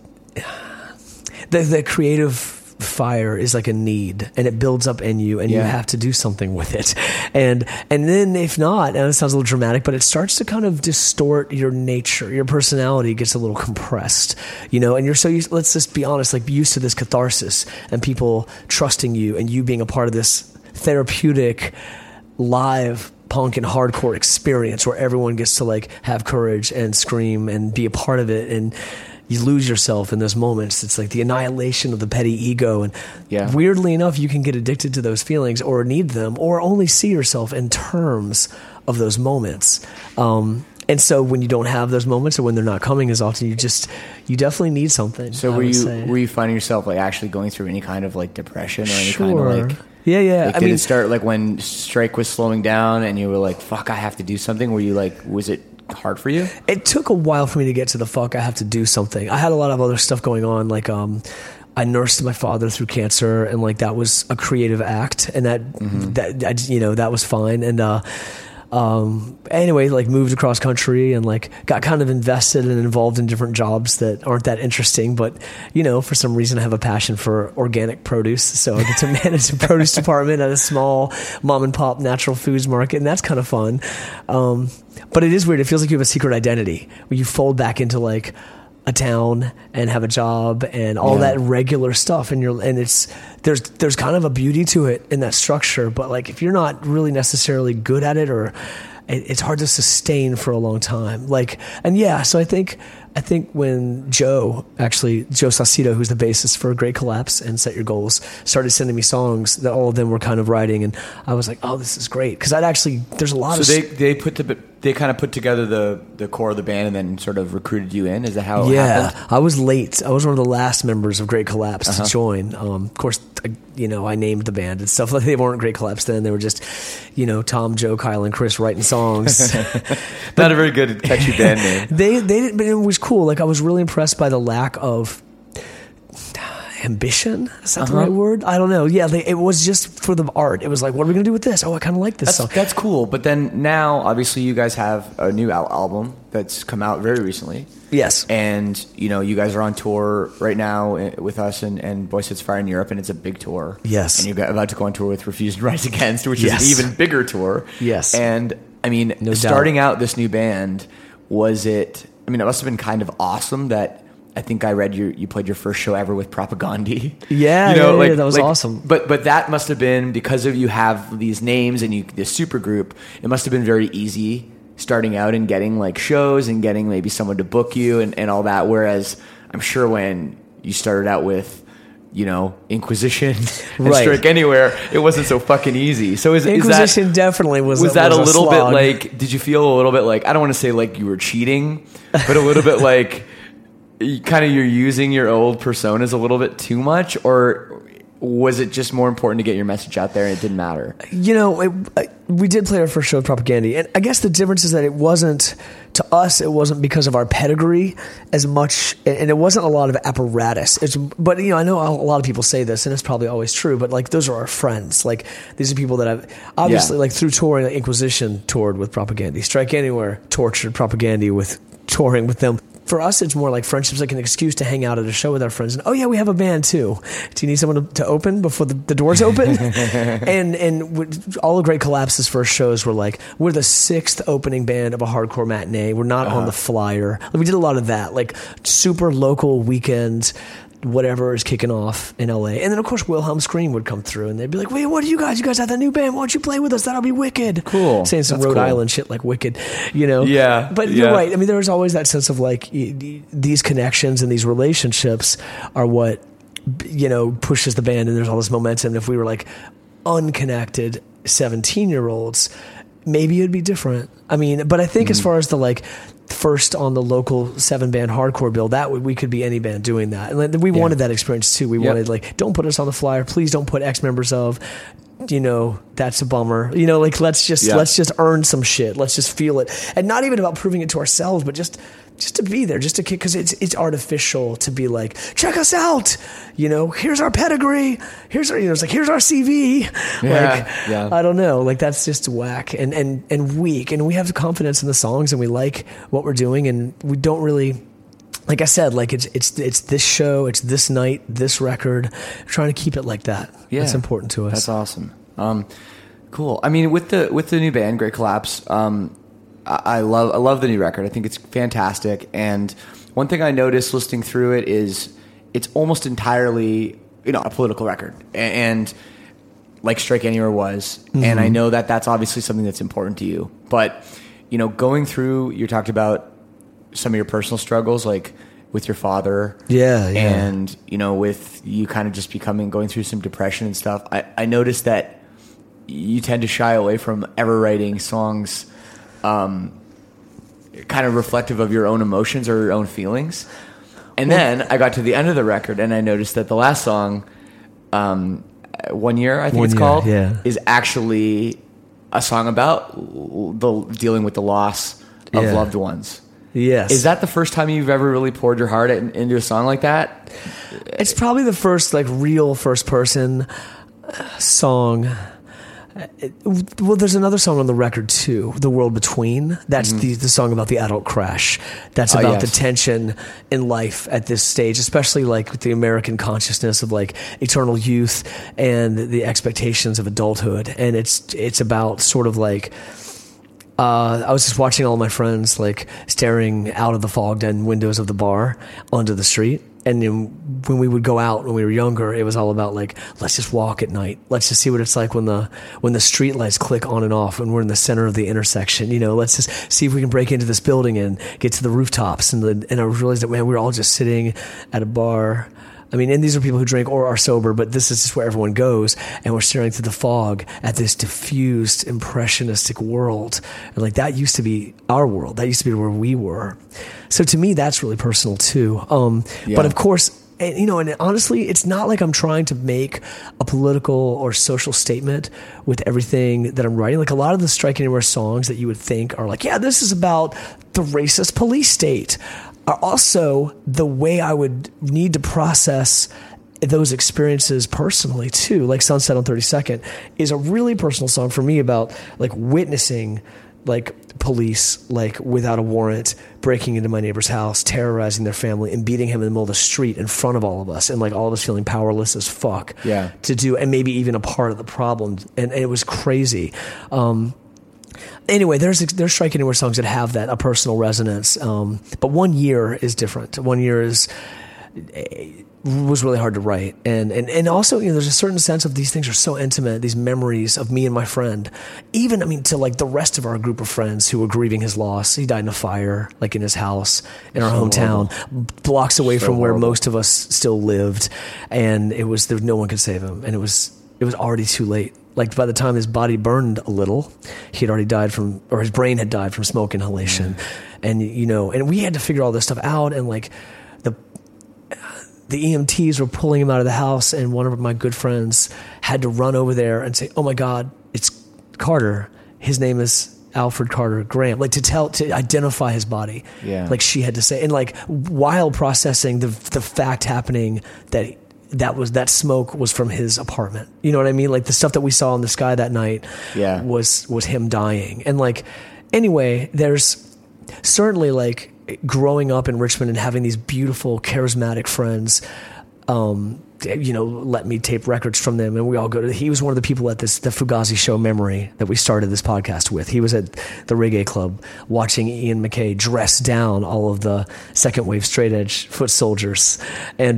the creative fire is like a need, and it builds up in you, and you have to do something with it. And then if not, and it sounds a little dramatic, but it starts to kind of distort your nature. Your personality gets a little compressed, and you're so used, let's just be honest, like used to this catharsis and people trusting you and you being a part of this therapeutic live punk and hardcore experience where everyone gets to like have courage and scream and be a part of it, and you lose yourself in those moments. It's like the annihilation of the petty ego. And weirdly enough, you can get addicted to those feelings or need them or only see yourself in terms of those moments. And so when you don't have those moments or when they're not coming as often, you definitely need something. So were you finding yourself like actually going through any kind of like depression or any kind of like... Yeah. Like, did it start like when Strike was slowing down and you were like, fuck, I have to do something? Were you like, was it hard for you? It took a while for me to get to the fuck I have to do something. I had a lot of other stuff going on, like I nursed my father through cancer, and like that was a creative act, and that was fine. And anyway, like moved across country and like got kind of invested and involved in different jobs that aren't that interesting, but for some reason I have a passion for organic produce, so I get to manage the produce department at a small mom and pop natural foods market, and that's kind of fun. But it is weird. It feels like you have a secret identity where you fold back into like a town and have a job and all that regular stuff, and there's kind of a beauty to it in that structure, but like if you're not really necessarily good at it, or it's hard to sustain for a long time. So I think when Joe Saucedo, who's the bassist for Great Collapse and Set Your Goals, started sending me songs that all of them were kind of writing, and I was like, oh, this is great, because there's a lot of... So they kind of put together the core of the band and then sort of recruited you in? Is that how it happened? I was late. I was one of the last members of Great Collapse to join. Of course, I named the band and stuff. Like they weren't Great Collapse then. They were just, Tom, Joe, Kyle, and Chris writing songs. Not a very good, catchy band name. They did, but it was cool. Like I was really impressed by the lack of ambition. Is that the right word? I don't know. Yeah, it was just for the art. It was like, what are we going to do with this? Oh, I kind of like this song. That's cool. But then now, obviously, you guys have a new album that's come out very recently. Yes. And, you guys are on tour right now with us and Boy Sets Fire in Europe, and it's a big tour. Yes. And you're about to go on tour with Refused and Rise Against, which is an even bigger tour. Yes. And, I mean, starting out this new band, it must have been kind of awesome that I think I read you played your first show ever with Propagandhi. Yeah, that was awesome. But that must have been, because of you have these names and this super group, it must have been very easy starting out and getting like shows and getting maybe someone to book you and all that. Whereas I'm sure when you started out with, Inquisition and Strike Anywhere, it wasn't so fucking easy. So Inquisition definitely was that a little slog. bit like, did you feel a little bit like, I don't want to say like you were cheating, but a little bit like, you're using your old personas a little bit too much, or was it just more important to get your message out there and it didn't matter? We did play our first show with Propagandhi, and I guess the difference is that it wasn't to us, it wasn't because of our pedigree as much, and it wasn't a lot of apparatus. But I know a lot of people say this, and it's probably always true. But like, those are our friends. Like, these are people that I've obviously like through touring. Like Inquisition toured with Propaganda, Strike Anywhere tortured Propaganda with touring with them. For us, it's more like friendships, like an excuse to hang out at a show with our friends. And, oh, yeah, we have a band, too. Do you need someone to open before the doors open? and all the Great Collapse's first shows were like, we're the 6th opening band of a hardcore matinee. We're not on the flyer. Like, we did a lot of that, like super local weekends, whatever is kicking off in LA. And then, of course, Wilhelm Scream would come through, and they'd be like, wait, what are you guys? You guys have that new band. Why don't you play with us? That'll be wicked. Cool. Saying some That's Rhode cool. Island shit like wicked, Yeah. But you're right. I mean, there was always that sense of like these connections and these relationships are what, pushes the band, and there's all this momentum. And if we were like unconnected 17-year-olds, maybe it'd be different. I mean, but I think as far as the like first on the local 7-band hardcore bill, that we could be any band doing that, and we wanted that experience too. We wanted like, don't put us on the flyer, please don't put X members of, that's a bummer. Like let's just earn some shit. Let's just feel it, and not even about proving it to ourselves, but just to be there, just to kick, because it's artificial to be like, check us out, here's our pedigree, here's our it's like, here's our CV. I don't know, like that's just whack and weak, and we have confidence in the songs, and we like what we're doing, and we don't really, like I said, like it's this show, it's this night, this record, we're trying to keep it like that. That's important to us. That's awesome. Cool. I mean, with the new band, Great Collapse, I love the new record. I think it's fantastic. And one thing I noticed listening through it is it's almost entirely, a political record, and like Strike Anywhere was. Mm-hmm. And I know that that's obviously something that's important to you. But, going through, you talked about some of your personal struggles, like with your father. Yeah. And, with you kind of just going through some depression and stuff. I noticed that you tend to shy away from ever writing songs kind of reflective of your own emotions or your own feelings. And then I got to the end of the record, and I noticed that the last song, 1 Year, I think it's called, is actually a song about dealing with the loss of loved ones. Yes. Is that the first time you've ever really poured your heart into a song like that? It's probably the first like real first person song. Well, there's another song on the record too, The World Between. That's the song about the adult crash. That's about the tension in life at this stage, especially like with the American consciousness of like eternal youth and the expectations of adulthood. And it's about sort of like, I was just watching all my friends like staring out of the fogged-in windows of the bar onto the street. And when we would go out when we were younger, it was all about like, let's just walk at night. Let's just see what it's like when the street lights click on and off when we're in the center of the intersection. Let's just see if we can break into this building and get to the rooftops. And I realized that, man, we were all just sitting at a bar. I mean, and these are people who drink or are sober, but this is just where everyone goes. And we're staring through the fog at this diffused, impressionistic world. And like, that used to be our world. That used to be where we were. So to me, that's really personal too. But of course, and honestly, it's not like I'm trying to make a political or social statement with everything that I'm writing. Like a lot of the Strike Anywhere songs that you would think are like, yeah, this is about the racist police state, are also the way I would need to process those experiences personally too. Like Sunset on 32nd is a really personal song for me about like witnessing like police, like without a warrant, breaking into my neighbor's house, terrorizing their family and beating him in the middle of the street in front of all of us. And like all of us feeling powerless as fuck to do, and maybe even a part of the problem. And it was crazy. Anyway, there's Strike Anywhere songs that have that, a personal resonance. But 1 Year is different. 1 Year was really hard to write. And also, there's a certain sense of these things are so intimate, these memories of me and my friend. Even, to like the rest of our group of friends who were grieving his loss. He died in a fire, like in his house in our hometown, blocks away from where most of us still lived. And no one could save him. And it was already too late. Like by the time his body burned a little, he had already died or his brain had died from smoke inhalation. And, and we had to figure all this stuff out. And like the EMTs were pulling him out of the house. And one of my good friends had to run over there and say, oh my God, it's Carter. His name is Alfred Carter Graham, like to identify his body. Yeah. Like she had to say, and like while processing the fact happening that smoke was from his apartment. You know what I mean? Like the stuff that we saw in the sky that night was him dying. And like, anyway, there's certainly like growing up in Richmond and having these beautiful, charismatic friends, let me tape records from them, and we all he was one of the people at the Fugazi show Memory that we started this podcast with. He was at the Reggae Club watching Ian MacKaye dress down all of the second wave straight edge foot soldiers. And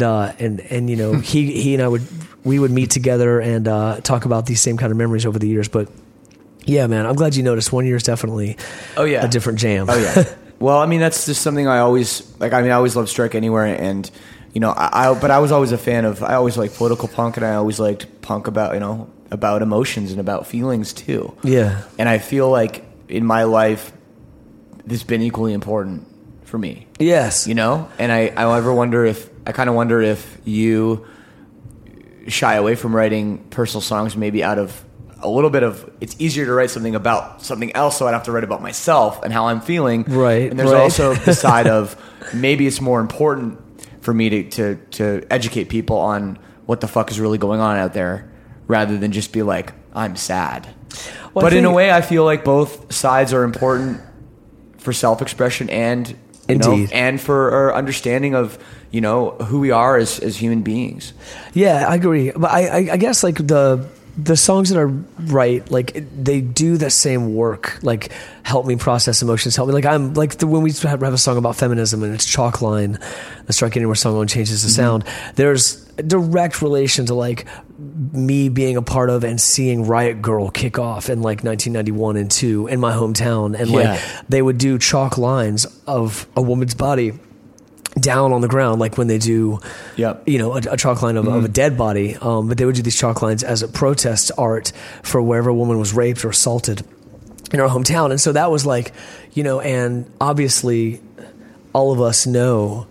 he and we would meet together and talk about these same kind of memories over the years. But yeah, man, I'm glad you noticed. 1 year is definitely a different jam. Oh yeah. Well, I mean, that's just something I always like. I mean, I always loved Strike Anywhere, and but I was always a fan of. I always liked political punk, and I always liked punk about emotions and about feelings too. Yeah. And I feel like in my life, this has been equally important for me. Yes. And I kind of wonder if you shy away from writing personal songs, maybe out of a little bit of, it's easier to write something about something else, so I'd have to write about myself and how I'm feeling. Right. And there's also the side of maybe it's more important for me to educate people on what the fuck is really going on out there, rather than just be like, I'm sad. Well, but in a way, I feel like both sides are important for self-expression and Indeed. And for our understanding of who we are as human beings. Yeah, I agree. But I guess like the songs that I write, like they do the same work, like help me process emotions, help me. Like I'm like when we have a song about feminism and it's Chalk Line, the Strike Anywhere song on Changes the Sound. There's a direct relation to like me being a part of and seeing Riot Girl kick off in like 1991 and 2 in my hometown, and like they would do chalk lines of a woman's body down on the ground, like when they do, a chalk line of a dead body. But they would do these chalk lines as a protest art for wherever a woman was raped or assaulted in our hometown. And so that was like, and obviously all of us know,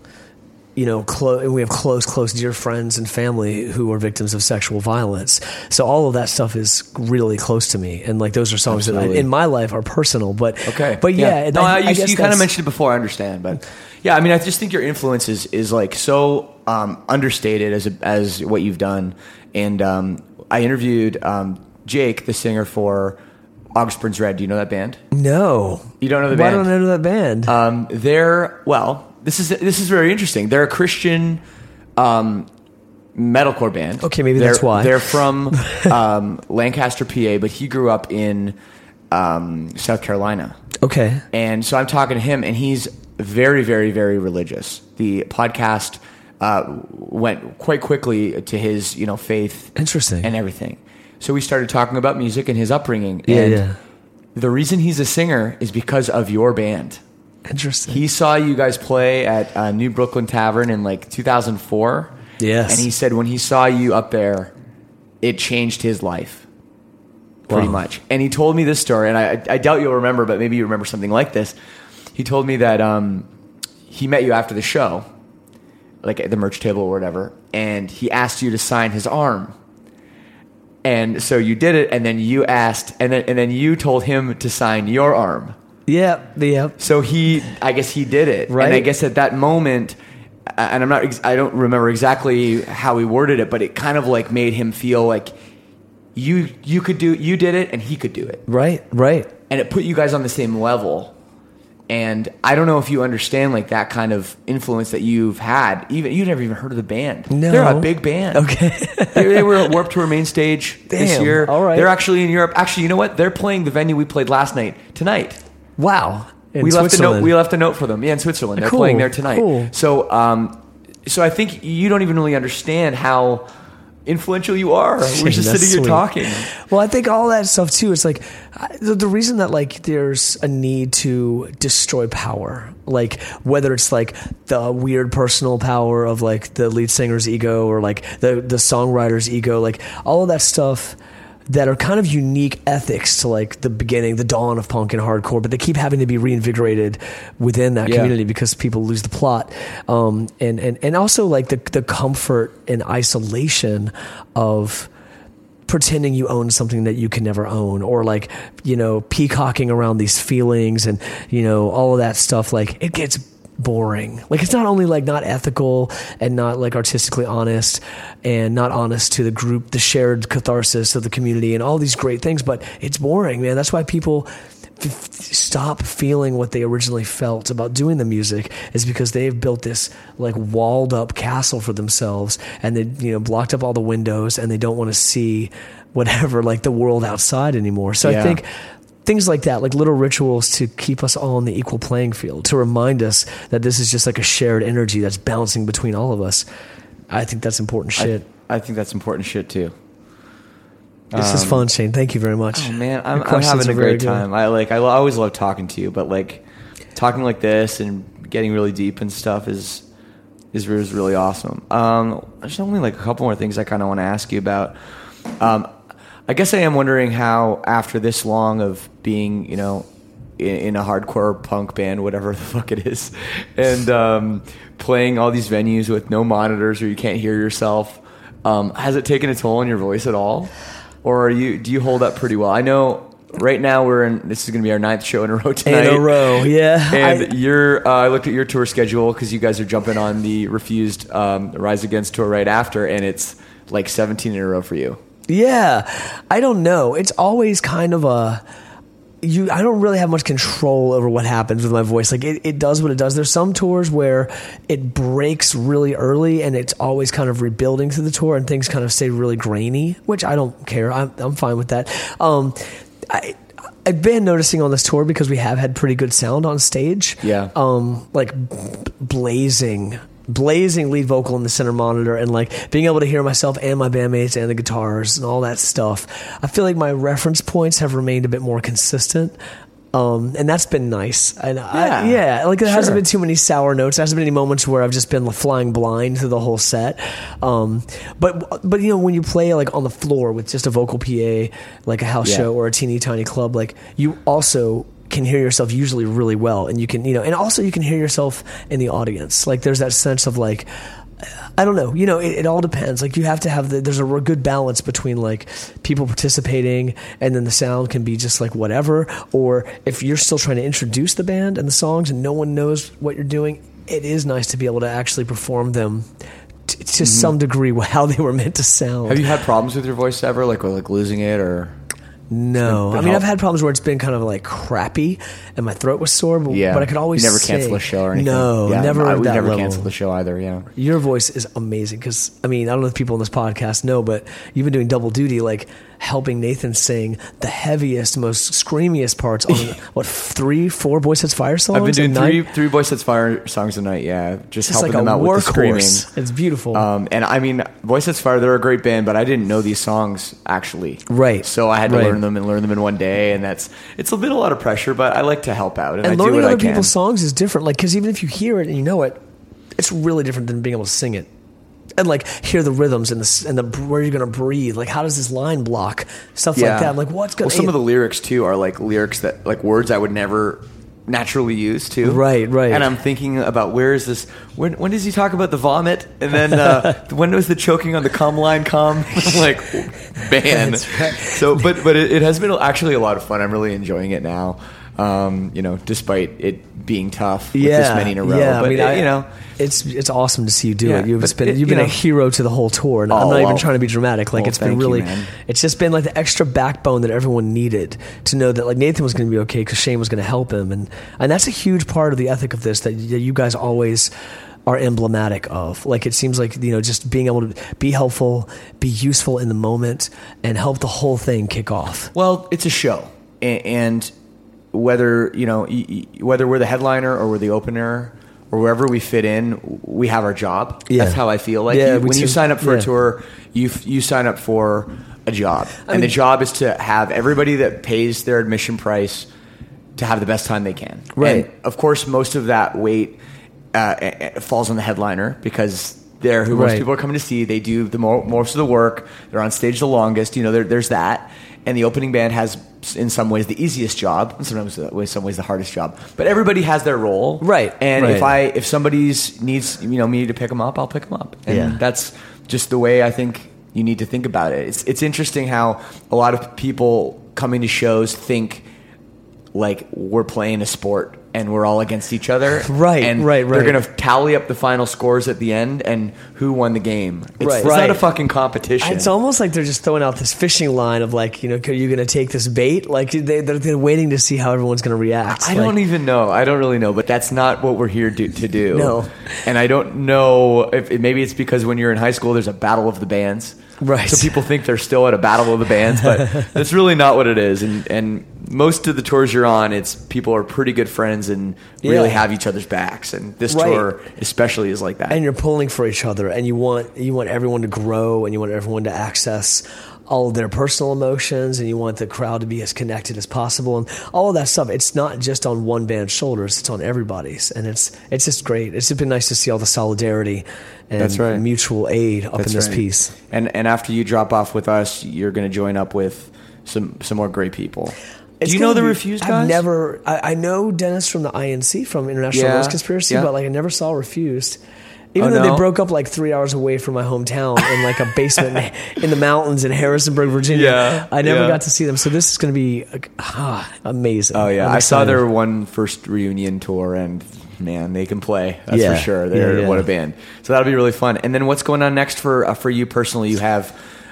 we have close, dear friends and family who are victims of sexual violence. So all of that stuff is really close to me. And like, those are songs that in my life are personal, but you kind of mentioned it before. I understand, but yeah, I mean, I just think your influence is like so understated as what you've done. And I interviewed Jake, the singer for August Burns Red. Do you know that band? No. You don't know the band? Why don't I know that band? This is very interesting. They're a Christian metalcore band. Okay, maybe that's why. They're from Lancaster, PA, but he grew up in South Carolina. Okay. And so I'm talking to him, and he's very, very, very religious. The podcast went quite quickly to his, faith, interesting, and everything. So we started talking about music and his upbringing. Yeah. The reason he's a singer is because of your band. Interesting. He saw you guys play at New Brooklyn Tavern in like 2004. Yes. And he said when he saw you up there, it changed his life. Pretty much. And he told me this story, and I doubt you'll remember, but maybe you remember something like this. He told me that he met you after the show, like at the merch table or whatever, and he asked you to sign his arm. And so you did it, and then you asked, and then you told him to sign your arm. Yeah. So I guess he did it, right? And I guess at that moment, and I don't remember exactly how he worded it, but it kind of like made him feel like you did it, and he could do it, right, and it put you guys on the same level. And I don't know if you understand like that kind of influence that you've had. Even you never even heard of the band. No, they're a big band. Okay, they were at Warped Tour main stage this year. All right, they're actually in Europe. Actually, you know what? They're playing the venue we played last night tonight. Wow. We left a note for them. Yeah, in Switzerland. They're playing there tonight. Cool. So I think you don't even really understand how influential you are. We're just sitting here talking. Well, I think all that stuff too, it's like the reason that like there's a need to destroy power, like whether it's like the weird personal power of like the lead singer's ego or like the songwriter's ego, like all of that stuff that are kind of unique ethics to like the beginning, the dawn of punk and hardcore, but they keep having to be reinvigorated within that community because people lose the plot. And also like the comfort and isolation of pretending you own something that you can never own, or like, peacocking around these feelings and, all of that stuff. Like, it gets boring. Like, it's not only like not ethical and not like artistically honest and not honest to the group, the shared catharsis of the community and all these great things, but it's boring, man. That's why people stop feeling what they originally felt about doing the music, is because they've built this like walled up castle for themselves, and they blocked up all the windows, and they don't want to see whatever, like, the world outside anymore. So I think things like that, like little rituals to keep us all on the equal playing field, to remind us that this is just like a shared energy that's bouncing between all of us. I think that's important shit. I think that's important shit too. This is fun, Shane. Thank you very much. Oh man, I'm having a great time. I always love talking to you, but like talking like this and getting really deep and stuff is really awesome. There's only like a couple more things I kind of want to ask you about. I guess I am wondering how, after this long of being, in a hardcore punk band, whatever the fuck it is, and playing all these venues with no monitors or you can't hear yourself, has it taken a toll on your voice at all? Or do you hold up pretty well? I know right now this is going to be our 9th show in a row tonight. In a row, yeah. And I looked at your tour schedule, because you guys are jumping on the Refused Rise Against tour right after, and it's like 17 in a row for you. Yeah. I don't know. It's always kind of I don't really have much control over what happens with my voice. Like, it does what it does. There's some tours where it breaks really early and it's always kind of rebuilding through the tour, and things kind of stay really grainy, which I don't care. I'm fine with that. I've been noticing on this tour, because we have had pretty good sound on stage. Yeah. Like blazing lead vocal in the center monitor, and like being able to hear myself and my bandmates and the guitars and all that stuff. I feel like my reference points have remained a bit more consistent. And that's been nice. And like there hasn't been too many sour notes. There hasn't been any moments where I've just been flying blind through the whole set. But when you play like on the floor with just a vocal PA, like a house show or a teeny tiny club, like, you also can hear yourself usually really well, and you can, and also you can hear yourself in the audience. Like, there's that sense of like, I don't know, it all depends. Like, you have to have there's a good balance between like people participating, and then the sound can be just like whatever. Or if you're still trying to introduce the band and the songs and no one knows what you're doing, it is nice to be able to actually perform them to some degree how they were meant to sound. Have you had problems with your voice ever, like losing it, or? No. I mean, I've had problems where it's been kind of like crappy and my throat was sore, but I could always you never cancel a show or anything? No, never at that we never level. canceled the show either, yeah. Your voice is amazing, because, I mean, I don't know if people on this podcast know, but you've been doing double duty, like helping Nathan sing the heaviest, most screamiest parts on, 3-4 Boy Sets Fire songs? I've been doing three Boy Sets Fire songs a night, yeah. Just helping like them out with the screaming. It's beautiful. And I mean, Boy Sets Fire, they're a great band, but I didn't know these songs, actually. Right. So I had to learn them in one day, and it's a lot of pressure, but I like to help out, and I do what I can. Learning other people's songs is different, like, because even if you hear it and you know it, it's really different than being able to sing it. And like hear the rhythms and the where you're gonna breathe. Like, how does this line block? Stuff like that. I'm like, what's going? Well, some of the lyrics too are like lyrics that, like, words I would never naturally use too. Right. And I'm thinking about, where is this? When does he talk about the vomit? And then when was the choking on the cum line come? I'm like, man. Right. So, but it has been actually a lot of fun. I'm really enjoying it now. Despite it being tough with this many in a row. Yeah, but I mean, it's awesome to see you do it. You've been a hero to the whole tour, and I'm not even trying to be dramatic. Like, it's been really, it's just been like the extra backbone that everyone needed to know that like Nathan was going to be okay because Shane was going to help him, and that's a huge part of the ethic of this that you guys always are emblematic of. Like, it seems like, just being able to be helpful, be useful in the moment, and help the whole thing kick off. Well, it's a show, and whether we're the headliner or we're the opener or wherever we fit in, we have our job. That's how I feel. Like, when you sign up for a tour, you sign up for a job, and the job is to have everybody that pays their admission price to have the best time they can. Right. And of course, most of that weight falls on the headliner, because they're who most people are coming to see. They do most of the work. They're on stage the longest. There's that. And the opening band has, in some ways, the easiest job, and sometimes, in some ways, the hardest job. But everybody has their role, right? And if somebody needs me to pick them up, I'll pick them up. And that's just the way I think you need to think about it. It's interesting how a lot of people coming to shows think like we're playing a sport and we're all against each other. Right. They're going to tally up the final scores at the end and who won the game. It's not a fucking competition. It's almost like they're just throwing out this fishing line of like, are you going to take this bait? Like they're waiting to see how everyone's going to react. I don't even know. I don't really know, but that's not what we're here to do. No. And I don't know if maybe it's because when you're in high school, there's a battle of the bands. Right. So people think they're still at a battle of the bands, but that's really not what it is. And most of the tours you're on, it's people are pretty good friends and really have each other's backs. And this tour especially is like that. And you're pulling for each other, and you want everyone to grow, and you want everyone to access all of their personal emotions, and you want the crowd to be as connected as possible, and all of that stuff. It's not just on one band's shoulders; it's on everybody's, and it's just great. It's just been nice to see all the solidarity and mutual aid up in this piece. And after you drop off with us, you're going to join up with some more great people. Do you know the Refused guys? I know Dennis from the INC, from International Rose Conspiracy, but like I never saw Refused. Even though they broke up like 3 hours away from my hometown in like a basement in the mountains in Harrisonburg, Virginia. I never got to see them. So this is going to be amazing. Oh, yeah. I saw their one first reunion tour, and man, they can play. That's for sure. What a band. So that'll be really fun. And then what's going on next for you personally? You have,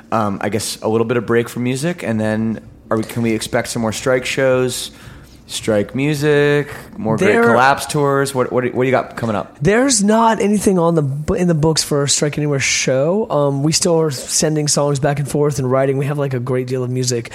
I guess, a little bit of break from music, and then can we expect some more Strike shows? Strike music, more great collapse tours. What do you got coming up? There's not anything in the books for a Strike Anywhere show. We still are sending songs back and forth and writing. We have like a great deal of music.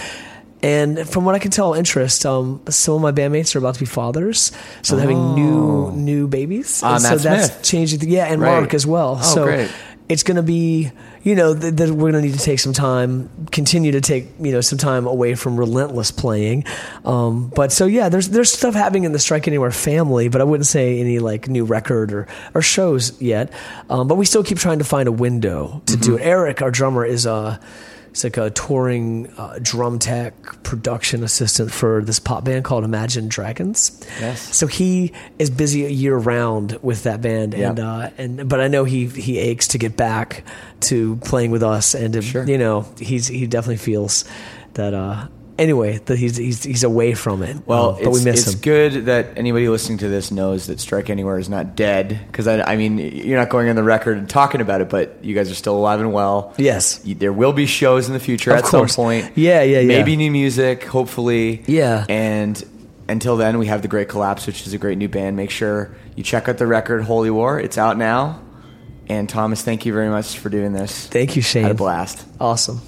And from what I can tell, interest. Some of my bandmates are about to be fathers, so they're having new babies. And so that's changing. And Mark as well. Oh, so great. It's going to be, that we're going to need to take some time, continue to take, some time away from relentless playing. But so, there's stuff happening in the Strike Anywhere family, but I wouldn't say any like new record or shows yet. But we still keep trying to find a window to do it. Eric, our drummer, it's like a touring drum tech production assistant for this pop band called Imagine Dragons. Yes. So he is busy year round with that band, but I know he aches to get back to playing with us, and he definitely feels that. Anyway, that he's away from it. Well, but we miss him. It's good that anybody listening to this knows that Strike Anywhere is not dead, because I mean, you're not going on the record and talking about it, but you guys are still alive and well. Yes, there will be shows in the future at some point. Yeah. Maybe new music, hopefully. Yeah. And until then, we have the Great Collapse, which is a great new band. Make sure you check out the record Holy War. It's out now. And Thomas, thank you very much for doing this. Thank you, Shane. Had a blast. Awesome.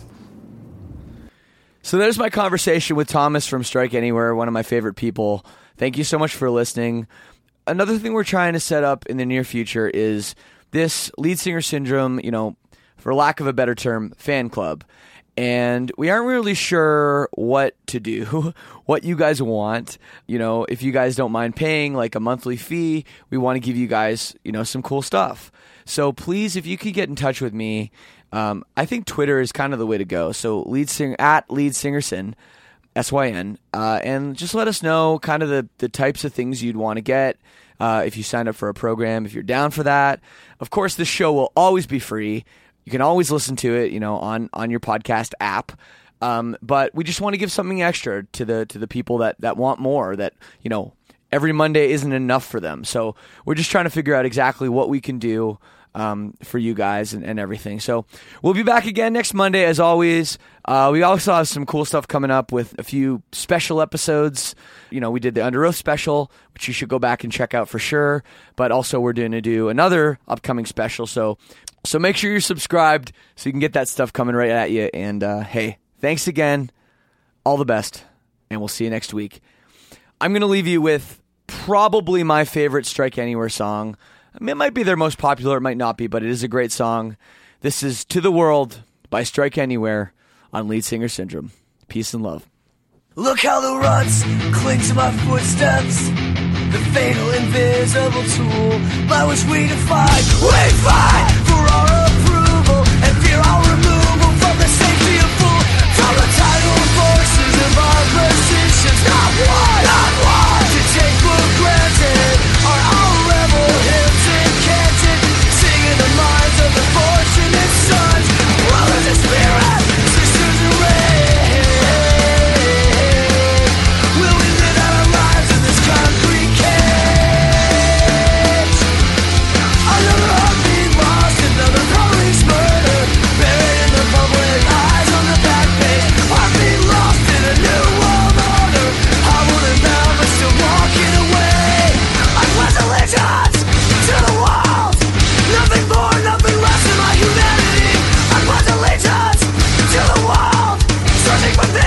So there's my conversation with Thomas from Strike Anywhere, one of my favorite people. Thank you so much for listening. Another thing we're trying to set up in the near future is this Lead Singer Syndrome, for lack of a better term, fan club. And we aren't really sure what to do, what you guys want. If you guys don't mind paying like a monthly fee, we want to give you guys, some cool stuff. So please, if you could get in touch with me, I think Twitter is kind of the way to go. So @LeadSingerSyn, SYN, and just let us know kind of the types of things you'd want to get if you sign up for a program, if you're down for that. Of course, this show will always be free. You can always listen to it, on your podcast app. But we just want to give something extra to the people that want more, that, every Monday isn't enough for them. So we're just trying to figure out exactly what we can do for you guys and everything. So we'll be back again next Monday, as always. We also have some cool stuff coming up with a few special episodes. We did the Under Oath special, which you should go back and check out for sure. But also we're going to do another upcoming special. So make sure you're subscribed so you can get that stuff coming right at you. And hey, thanks again. All the best. And we'll see you next week. I'm going to leave you with probably my favorite Strike Anywhere song. It might be their most popular, it might not be, but it is a great song. This is To the World by Strike Anywhere on Lead Singer Syndrome. Peace and love. Look how the ruts cling to my footsteps, the fatal invisible tool by which we fight for our approval and fear our removal from the safety of full from the tidal forces of our positions. Not one to take for granted are all rebel hymns incanted, singing the minds of the fortunate sons. Brothers and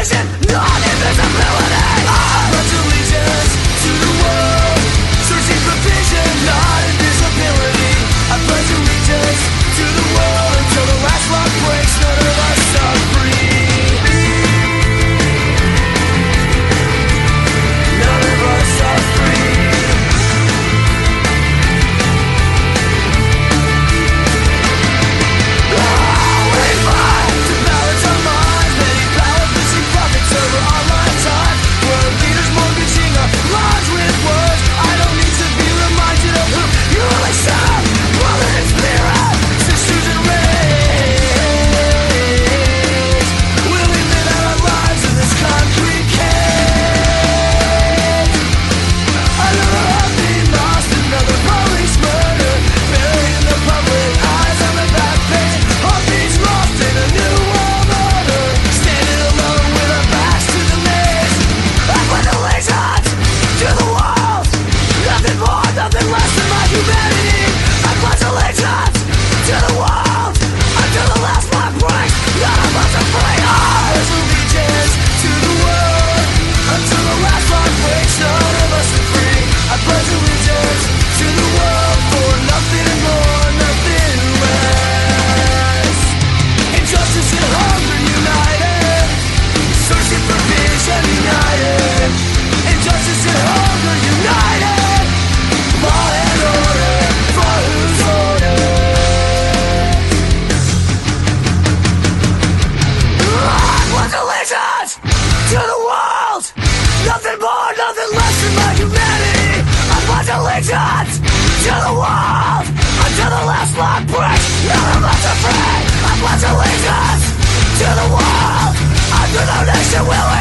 vision, not invisibility. I pledge allegiance to the world, searching for vision, not invisibility. I pledge allegiance to the world until the last lock breaks, none of us are free. None of us are free. Will